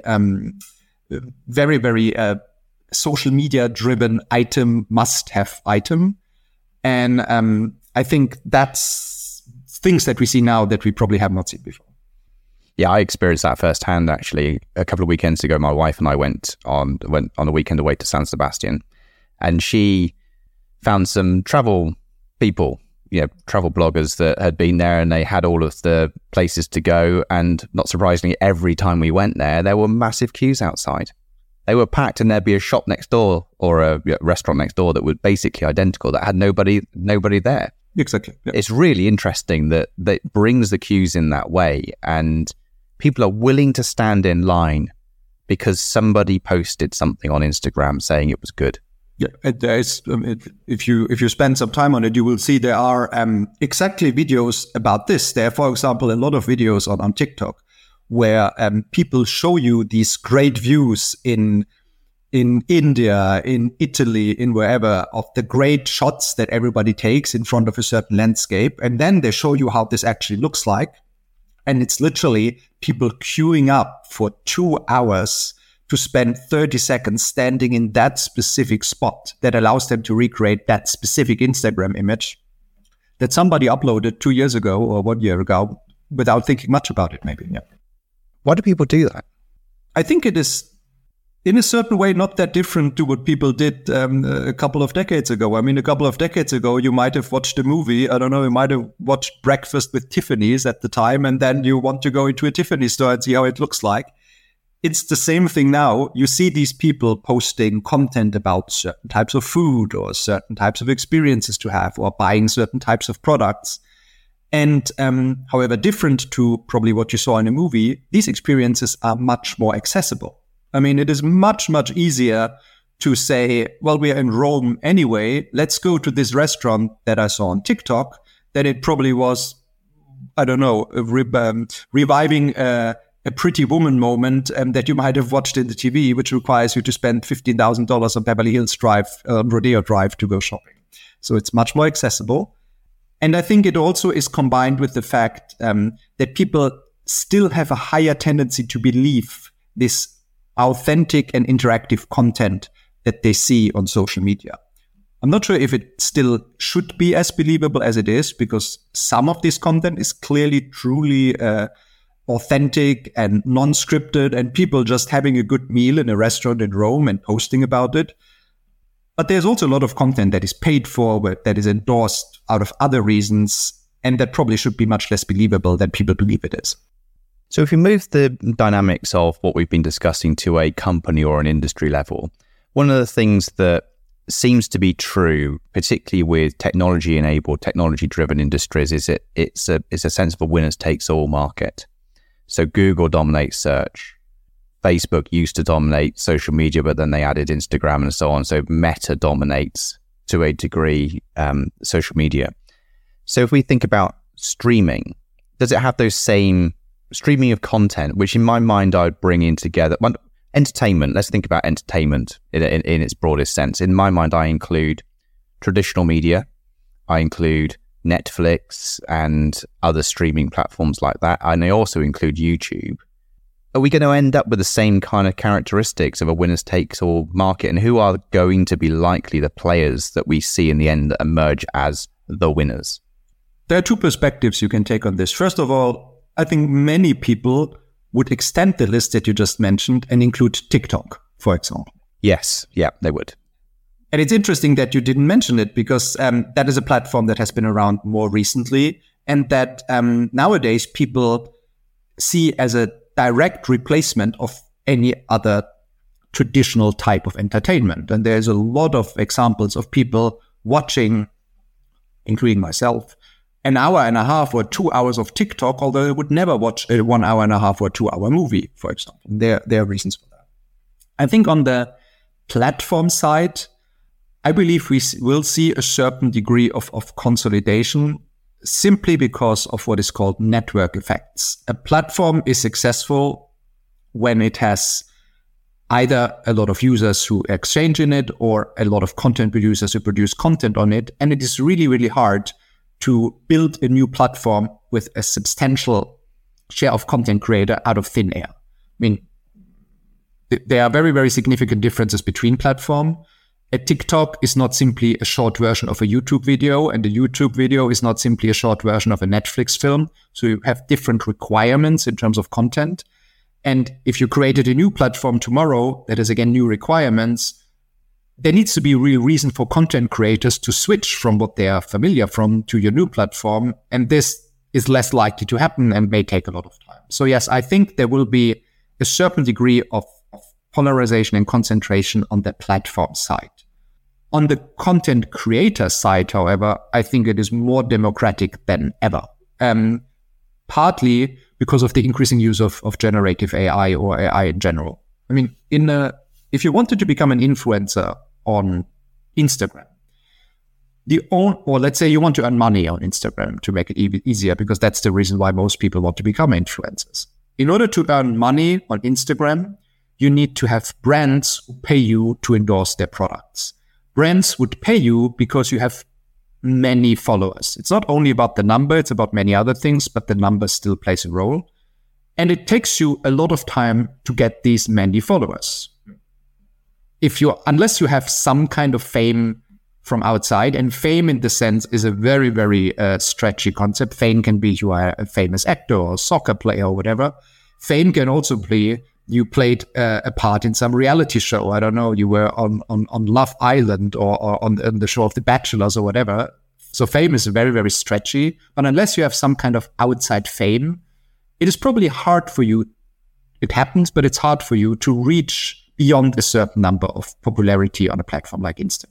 very social media driven item, must-have item. And I think that's things that we see now that we probably have not seen before. Yeah, I experienced that firsthand actually. A couple of weekends ago, my wife and I went on a weekend away to San Sebastian, and she found some travel people, travel bloggers that had been there, and they had all of the places to go. And not surprisingly, every time we went there were massive queues outside. They were packed, and there'd be a shop next door or a restaurant next door that was basically identical, that had nobody there. Exactly. Yeah. It's really interesting that brings the queues in that way, and people are willing to stand in line because somebody posted something on Instagram saying it was good. Yeah, there is. If you spend some time on it, you will see there are exactly videos about this. There are, for example, a lot of videos on TikTok where people show you these great views in India, in Italy, in wherever, of the great shots that everybody takes in front of a certain landscape. And then they show you how this actually looks like. And it's literally people queuing up for 2 hours to spend 30 seconds standing in that specific spot that allows them to recreate that specific Instagram image that somebody uploaded 2 years ago or 1 year ago without thinking much about it, maybe. Yeah. Why do people do that? I think it is, in a certain way, not that different to what people did a couple of decades ago. I mean, a couple of decades ago, you might have watched a movie. I don't know, you might have watched Breakfast with Tiffany's at the time, and then you want to go into a Tiffany store and see how it looks like. It's the same thing now. You see these people posting content about certain types of food or certain types of experiences to have, or buying certain types of products. And however different to probably what you saw in a movie, these experiences are much more accessible. I mean, it is much, much easier to say, well, we are in Rome anyway, let's go to this restaurant that I saw on TikTok, than it probably was, I don't know, reviving a Pretty Woman moment that you might have watched in the TV, which requires you to spend $15,000 on Beverly Hills Drive, Rodeo Drive, to go shopping. So it's much more accessible. And I think it also is combined with the fact that people still have a higher tendency to believe this authentic and interactive content that they see on social media. I'm not sure if it still should be as believable as it is, because some of this content is clearly, truly authentic and non-scripted, and people just having a good meal in a restaurant in Rome and posting about it. But there's also a lot of content that is paid for, that is endorsed out of other reasons, and that probably should be much less believable than people believe it is. So if we move the dynamics of what we've been discussing to a company or an industry level, one of the things that seems to be true, particularly with technology-enabled, technology-driven industries, is it's a sense of a winners-takes-all market. So Google dominates search. Facebook used to dominate social media, but then they added Instagram and so on. So Meta dominates, to a degree, social media. So if we think about streaming, does it have those same streaming of content, which in my mind I'd bring in together? Entertainment, let's think about entertainment in its broadest sense. In my mind, I include traditional media. I include Netflix and other streaming platforms like that. And I also include YouTube. Are we going to end up with the same kind of characteristics of a winners-takes-all market? And who are going to be likely the players that we see in the end that emerge as the winners? There are two perspectives you can take on this. First of all, I think many people would extend the list that you just mentioned and include TikTok, for example. Yes, yeah, they would. And it's interesting that you didn't mention it, because that is a platform that has been around more recently, and that nowadays people see as a direct replacement of any other traditional type of entertainment. And there's a lot of examples of people watching, including myself, an hour and a half or 2 hours of TikTok, although they would never watch a 1 hour and a half or 2 hour movie, for example. There are reasons for that. I think on the platform side, I believe we will see a certain degree of consolidation, simply because of what is called network effects. A platform is successful when it has either a lot of users who exchange in it or a lot of content producers who produce content on it. And it is really, really hard to build a new platform with a substantial share of content creator out of thin air. I mean, there are very, very significant differences between platforms. A TikTok is not simply a short version of a YouTube video, and a YouTube video is not simply a short version of a Netflix film. So you have different requirements in terms of content. And if you created a new platform tomorrow that has, again, new requirements, there needs to be a real reason for content creators to switch from what they are familiar from to your new platform. And this is less likely to happen and may take a lot of time. So yes, I think there will be a certain degree of polarization and concentration on the platform side. On the content creator side, however, I think it is more democratic than ever. Partly because of the increasing use of generative AI or AI in general. I mean, if you wanted to become an influencer on Instagram, or let's say you want to earn money on Instagram to make it even easier, because that's the reason why most people want to become influencers. In order to earn money on Instagram, you need to have brands who pay you to endorse their products. Brands would pay you because you have many followers. It's not only about the number, it's about many other things, but the number still plays a role. And it takes you a lot of time to get these many followers. Unless you have some kind of fame from outside, and fame in the sense is a very, very stretchy concept. Fame can be you are a famous actor or soccer player or whatever. Fame can also be you played a part in some reality show. I don't know, you were on Love Island or on the show of The Bachelors or whatever. So fame is very, very stretchy. But unless you have some kind of outside fame, it is probably hard for you. It happens, but it's hard for you to reach beyond a certain number of popularity on a platform like Instagram.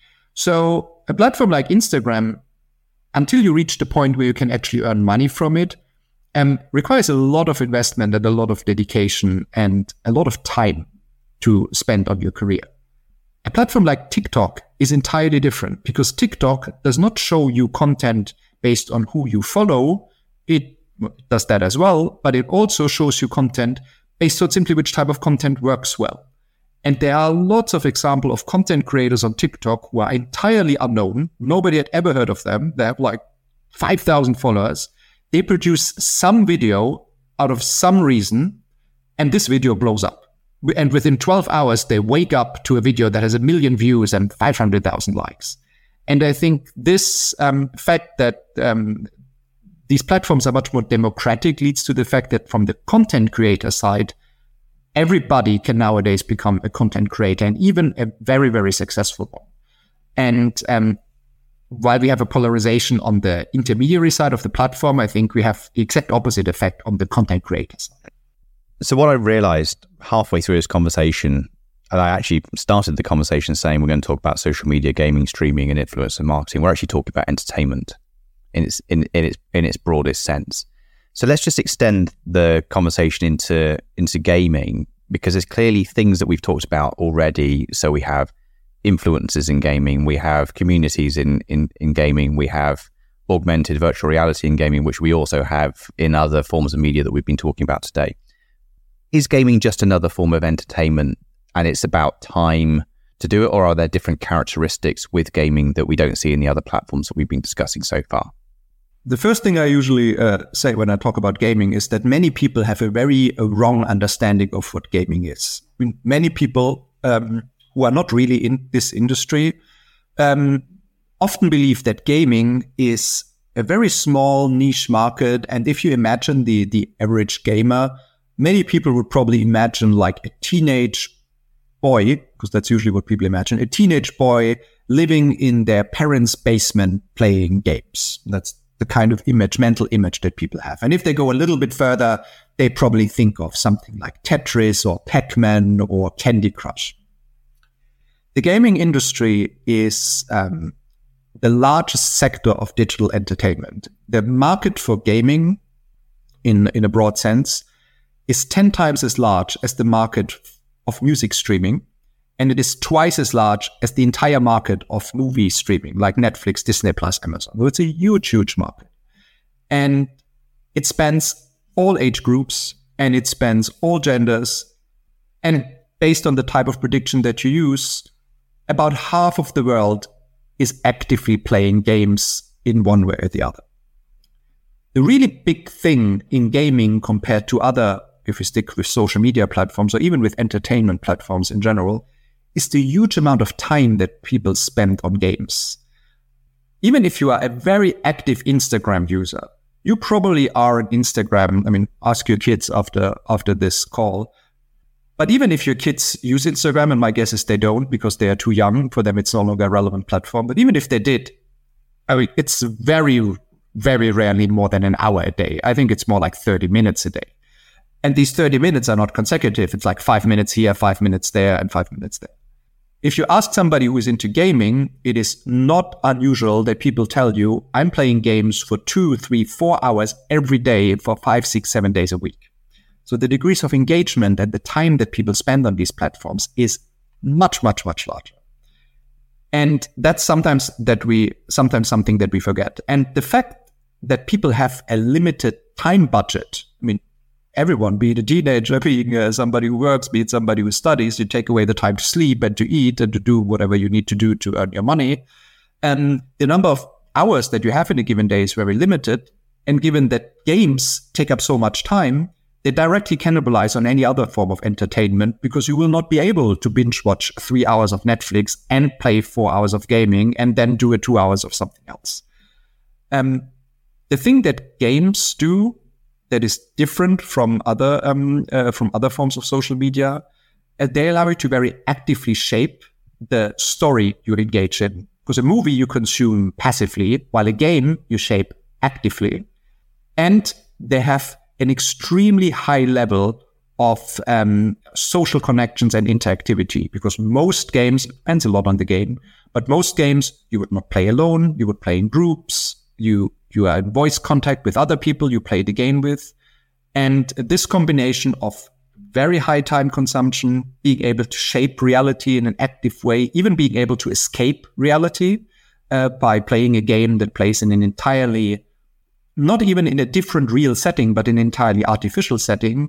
So a platform like Instagram, until you reach the point where you can actually earn money from it, requires a lot of investment and a lot of dedication and a lot of time to spend on your career. A platform like TikTok is entirely different, because TikTok does not show you content based on who you follow. It does that as well, but it also shows you content based on simply which type of content works well. And there are lots of examples of content creators on TikTok who are entirely unknown. Nobody had ever heard of them. They have like 5,000 followers. They produce some video out of some reason, and this video blows up. And within 12 hours, they wake up to a video that has 1 million views and 500,000 likes. And I think this fact that these platforms are much more democratic leads to the fact that from the content creator side, everybody can nowadays become a content creator, and even a very, very successful one. And while we have a polarization on the intermediary side of the platform, I think we have the exact opposite effect on the content creator side. So what I realized halfway through this conversation, and I actually started the conversation saying we're going to talk about social media, gaming, streaming, and influencer marketing. We're actually talking about entertainment in its broadest sense. So let's just extend the conversation into gaming, because there's clearly things that we've talked about already. So we have influencers in gaming, we have communities in gaming, we have augmented virtual reality in gaming, which we also have in other forms of media that we've been talking about today. Is gaming just another form of entertainment and it's about time to do it, or are there different characteristics with gaming that we don't see in the other platforms that we've been discussing so far? The first thing I usually say when I talk about gaming is that many people have a very wrong understanding of what gaming is. I mean, many people who are not really in this industry often believe that gaming is a very small niche market. And if you imagine the average gamer, many people would probably imagine like a teenage boy, because that's usually what people imagine, a teenage boy living in their parents' basement playing games. That's the kind of mental image that people have. And if they go a little bit further, they probably think of something like Tetris or Pac-Man or Candy Crush. The gaming industry is the largest sector of digital entertainment. The market for gaming, in a broad sense, is 10 times as large as the market of music streaming, and it is twice as large as the entire market of movie streaming, like Netflix, Disney+, Amazon. So it's a huge, huge market. And it spans all age groups, and it spans all genders. And based on the type of prediction that you use, about half of the world is actively playing games in one way or the other. The really big thing in gaming compared to other, if we stick with social media platforms or even with entertainment platforms in general, is the huge amount of time that people spend on games. Even if you are a very active Instagram user, you probably are on Instagram. I mean, ask your kids after this call. But even if your kids use Instagram, and my guess is they don't because they are too young, for them it's no longer a relevant platform. But even if they did, I mean, it's very, very rarely more than an hour a day. I think it's more like 30 minutes a day. And these 30 minutes are not consecutive. It's like 5 minutes here, 5 minutes there, and 5 minutes there. If you ask somebody who is into gaming, it is not unusual that people tell you, I'm playing games for 2, 3, 4 hours every day for 5, 6, 7 days a week. So the degrees of engagement and the time that people spend on these platforms is much, much, much larger. And that's sometimes something that we forget. And the fact that people have a limited time budget, I mean, everyone, be it a teenager, being somebody who works, be it somebody who studies, you take away the time to sleep and to eat and to do whatever you need to do to earn your money. And the number of hours that you have in a given day is very limited. And given that games take up so much time, they directly cannibalize on any other form of entertainment, because you will not be able to binge watch 3 hours of Netflix and play 4 hours of gaming and then do 2 hours of something else. The thing that games do that is different from other forms of social media, they allow you to very actively shape the story you engage in. Because a movie you consume passively, while a game you shape actively. And they have an extremely high level of social connections and interactivity, because most games, depends a lot on the game, but most games you would not play alone, you would play in groups, you are in voice contact with other people you play the game with. And this combination of very high time consumption, being able to shape reality in an active way, even being able to escape reality by playing a game that plays in an entirely, not even in a different real setting, but in an entirely artificial setting,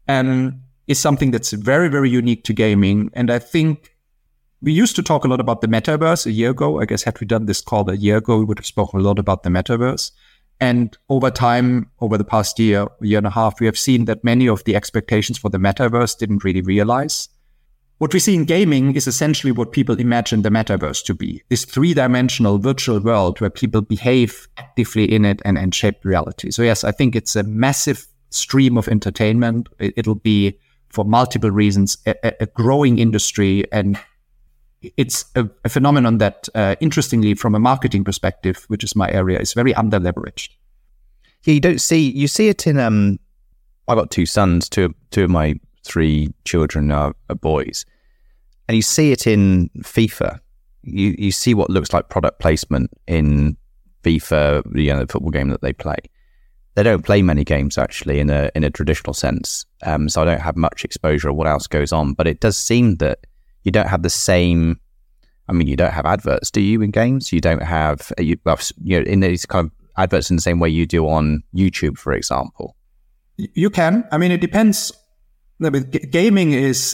is something that's very, very unique to gaming. And I think we used to talk a lot about the metaverse a year ago. I guess had we done this call a year ago, we would have spoken a lot about the metaverse. And over time, over the past year and a half, we have seen that many of the expectations for the metaverse didn't really realize. What we see in gaming is essentially what people imagine the metaverse to be, this 3-dimensional virtual world where people behave actively in it and shape reality. So yes, I think it's a massive stream of entertainment. It'll be, for multiple reasons, a growing industry. And it's a phenomenon that, interestingly, from a marketing perspective, which is my area, is very under-leveraged. Yeah, you see it in, I've got 2 sons, two of my 3 children are boys, and you see it in FIFA. You see what looks like product placement in FIFA, the football game that they play. They don't play many games actually in a traditional sense, so I don't have much exposure of what else goes on. But it does seem that you don't have the same. I mean, you don't have adverts, do you, in games? You don't have in these kind of adverts in the same way you do on YouTube, for example. You can. I mean, it depends. Gaming is,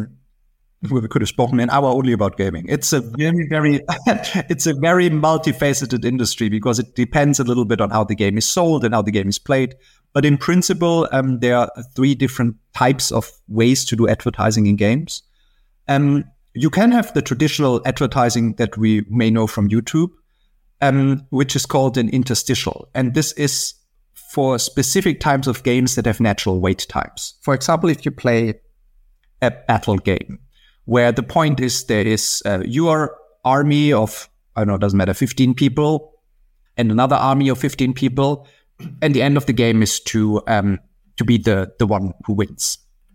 we could have spoken an hour only about gaming. It's a very it's a very multifaceted industry, because it depends a little bit on how the game is sold and how the game is played. But in principle, there are 3 different types of ways to do advertising in games. You can have the traditional advertising that we may know from YouTube, which is called an interstitial. And this is for specific types of games that have natural wait times. For example, if you play a battle game, where the point is there is your army of, I don't know, it doesn't matter, 15 people, and another army of 15 people, and the end of the game is to be the one who wins.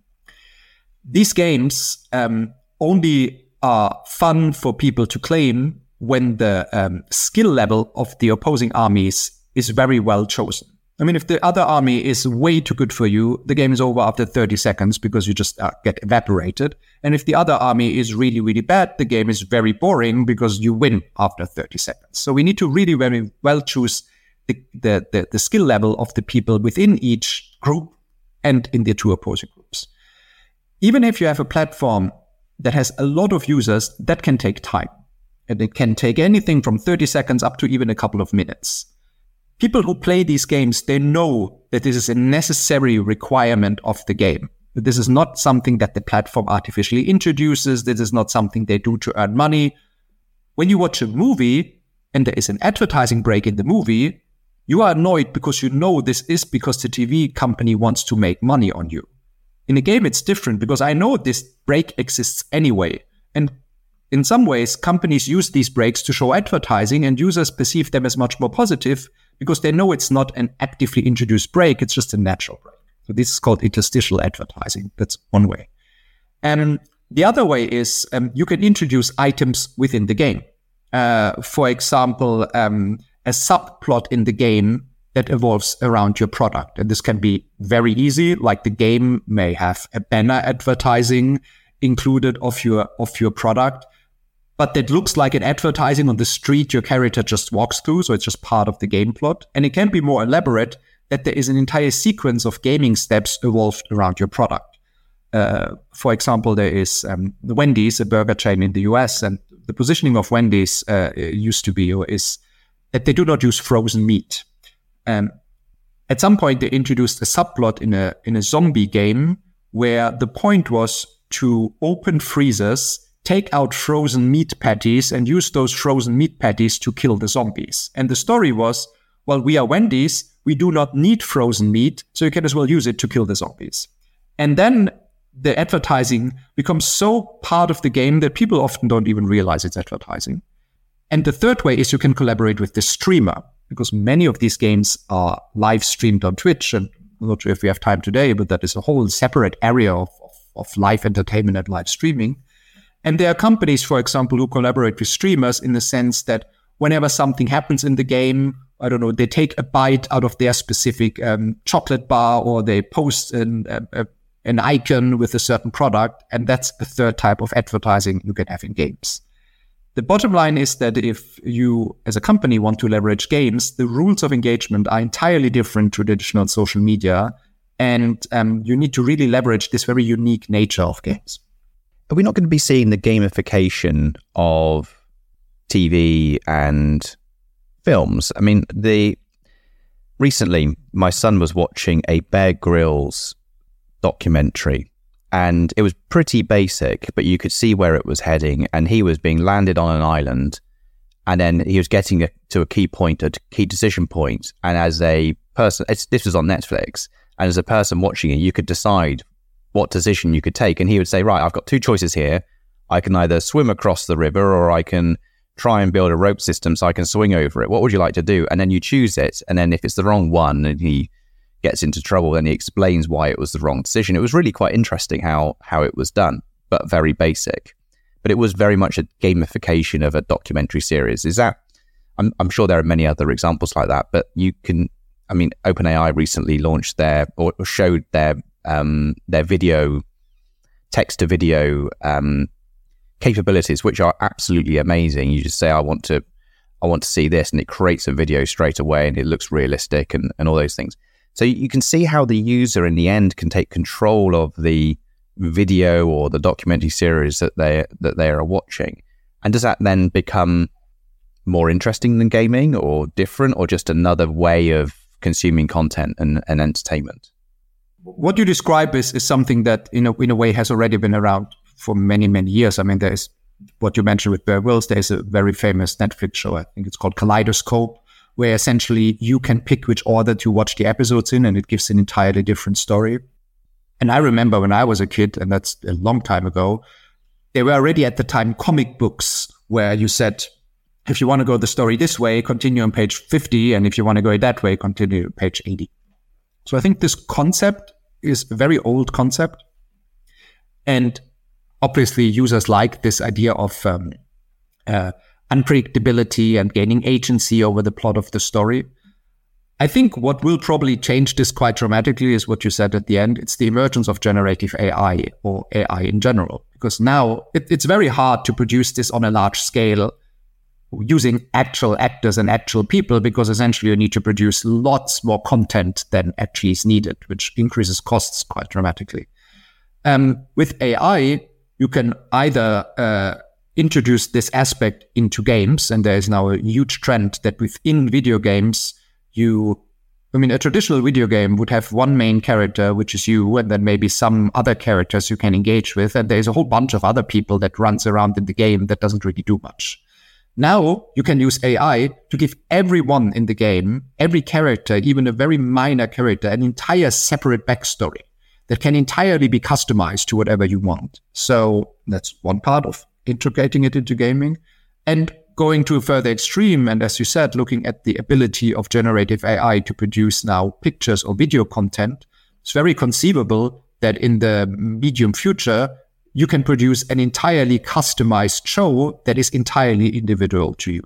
These games only are fun for people to claim when the skill level of the opposing armies is very well chosen. I mean, if the other army is way too good for you, the game is over after 30 seconds because you just get evaporated. And if the other army is really, really bad, the game is very boring because you win after 30 seconds. So we need to really very well choose the skill level of the people within each group and in the 2 opposing groups. Even if you have a platform that has a lot of users, that can take time. And it can take anything from 30 seconds up to even a couple of minutes. People who play these games, they know that this is a necessary requirement of the game. This is not something that the platform artificially introduces. This is not something they do to earn money. When you watch a movie and there is an advertising break in the movie, you are annoyed because you know this is because the TV company wants to make money on you. In a game, it's different because I know this break exists anyway. And in some ways, companies use these breaks to show advertising, and users perceive them as much more positive because they know it's not an actively introduced break, it's just a natural break. So this is called interstitial advertising. That's one way. And the other way is you can introduce items within the game. For example, a subplot in the game that evolves around your product. And this can be very easy, like the game may have a banner advertising included of your product, but that looks like an advertising on the street your character just walks through, so it's just part of the game plot. And it can be more elaborate, that there is an entire sequence of gaming steps evolved around your product. For example, there is the Wendy's, a burger chain in the US, and the positioning of Wendy's used to be or is that they do not use frozen meat. At some point, they introduced a subplot in a zombie game where the point was to open freezers, take out frozen meat patties, and use those frozen meat patties to kill the zombies. And the story was, well, we are Wendy's, we do not need frozen meat, so you can as well use it to kill the zombies. And then the advertising becomes so part of the game that people often don't even realize it's advertising. And the third way is you can collaborate with the streamer, because many of these games are live streamed on Twitch. And I'm not sure if we have time today, but that is a whole separate area of live entertainment and live streaming. And there are companies, for example, who collaborate with streamers in the sense that whenever something happens in the game, I don't know, they take a bite out of their specific chocolate bar, or they post an icon with a certain product. And that's a third type of advertising you can have in games. The bottom line is that if you, as a company, want to leverage games, the rules of engagement are entirely different to traditional social media. And you need to really leverage this very unique nature of games. Are we not going to be seeing the gamification of TV and films? I mean, recently, my son was watching a Bear Grylls documentary. And it was pretty basic, but you could see where it was heading. And he was being landed on an island, and then he was getting to a key point, a key decision point. And as a person, this was on Netflix, and as a person watching it, you could decide what decision you could take. And he would say, right, I've got two choices here. I can either swim across the river, or I can try and build a rope system so I can swing over it. What would you like to do? And then you choose it. And then if it's the wrong one and he gets into trouble, and he explains why it was the wrong decision. It was really quite interesting how it was done, but very basic. But it was very much a gamification of a documentary series. Is that? I'm sure there are many other examples like that, but you can. I mean, OpenAI recently launched showed their video, text to video capabilities, which are absolutely amazing. You just say, I want to see this, and it creates a video straight away, and it looks realistic, and all those things. So you can see how the user in the end can take control of the video or the documentary series that they are watching. And does that then become more interesting than gaming, or different, or just another way of consuming content and entertainment? What you describe is something that in a way has already been around for many, many years. I mean, there is what you mentioned with Bear Grylls. There's a very famous Netflix show, I think it's called Kaleidoscope, where essentially you can pick which order to watch the episodes in, and it gives an entirely different story. And I remember when I was a kid, and that's a long time ago, there were already at the time comic books where you said, if you want to go the story this way, continue on page 50, and if you want to go that way, continue page 80. So I think this concept is a very old concept. And obviously users like this idea of unpredictability and gaining agency over the plot of the story. I think what will probably change this quite dramatically is what you said at the end. It's the emergence of generative AI, or AI in general, because now it's very hard to produce this on a large scale using actual actors and actual people, because essentially you need to produce lots more content than actually is needed, which increases costs quite dramatically. With AI, you can either introduce this aspect into games, and there is now a huge trend that within video games, a traditional video game would have one main character, which is you, and then maybe some other characters you can engage with, and there's a whole bunch of other people that runs around in the game that doesn't really do much. Now you can use AI to give everyone in the game, every character, even a very minor character, an entire separate backstory that can entirely be customized to whatever you want. So that's one part of integrating it into gaming. And going to a further extreme, and as you said, looking at the ability of generative AI to produce now pictures or video content, it's very conceivable that in the medium future, you can produce an entirely customized show that is entirely individual to you.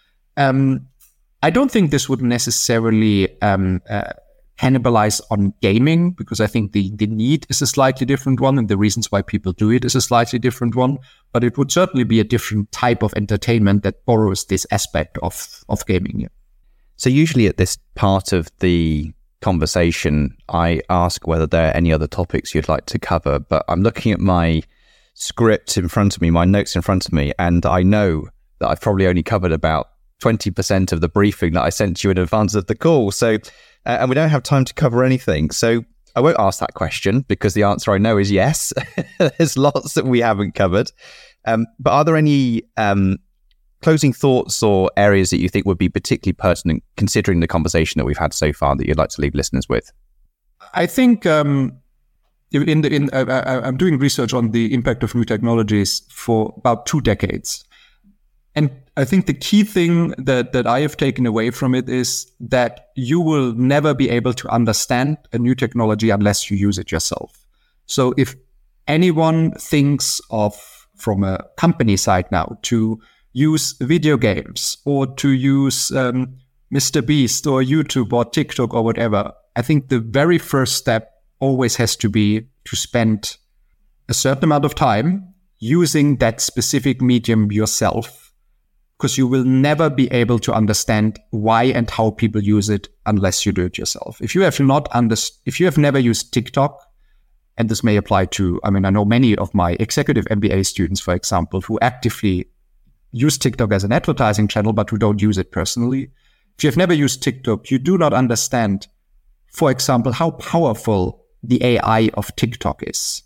I don't think this would necessarily cannibalize on gaming, because I think the need is a slightly different one and the reasons why people do it is a slightly different one. But it would certainly be a different type of entertainment that borrows this aspect of gaming. Yeah. So usually at this part of the conversation, I ask whether there are any other topics you'd like to cover, but I'm looking at my script in front of me, my notes in front of me, and I know that I've probably only covered about 20% of the briefing that I sent you in advance of the call. So, and we don't have time to cover anything. So I won't ask that question because the answer I know is yes. There's lots that we haven't covered. But are there any closing thoughts or areas that you think would be particularly pertinent considering the conversation that we've had so far that you'd like to leave listeners with? I think I'm doing research on the impact of new technologies for about 2 decades. And I think the key thing that I have taken away from it is that you will never be able to understand a new technology unless you use it yourself. So if anyone thinks of, from a company side now, to use video games or to use Mr. Beast or YouTube or TikTok or whatever, I think the very first step always has to be to spend a certain amount of time using that specific medium yourself, because you will never be able to understand why and how people use it unless you do it yourself. If you have never used TikTok, and this may apply to, I know many of my executive MBA students, for example, who actively use TikTok as an advertising channel, but who don't use it personally. If you have never used TikTok, you do not understand, for example, how powerful the AI of TikTok is.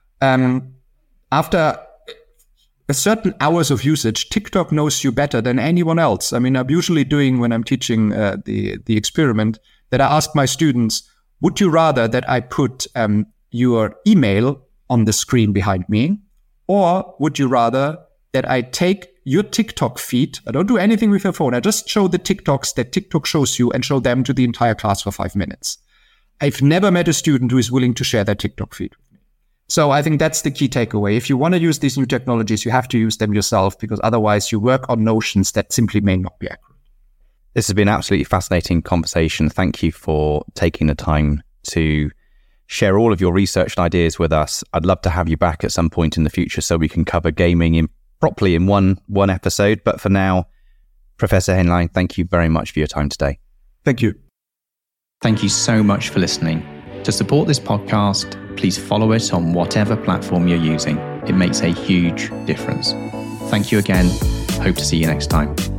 After a certain hours of usage, TikTok knows you better than anyone else. I'm usually doing, when I'm teaching the experiment, that I ask my students, would you rather that I put your email on the screen behind me, or would you rather that I take your TikTok feed, I don't do anything with your phone, I just show the TikToks that TikTok shows you and show them to the entire class for 5 minutes. I've never met a student who is willing to share their TikTok feed with me. So I think that's the key takeaway. If you want to use these new technologies, you have to use them yourself, because otherwise you work on notions that simply may not be accurate. This has been an absolutely fascinating conversation. Thank you for taking the time to share all of your research and ideas with us. I'd love to have you back at some point in the future so we can cover gaming properly in one episode. But for now, Professor Haenlein, thank you very much for your time today. Thank you. Thank you so much for listening. To support this podcast, please follow it on whatever platform you're using. It makes a huge difference. Thank you again. Hope to see you next time.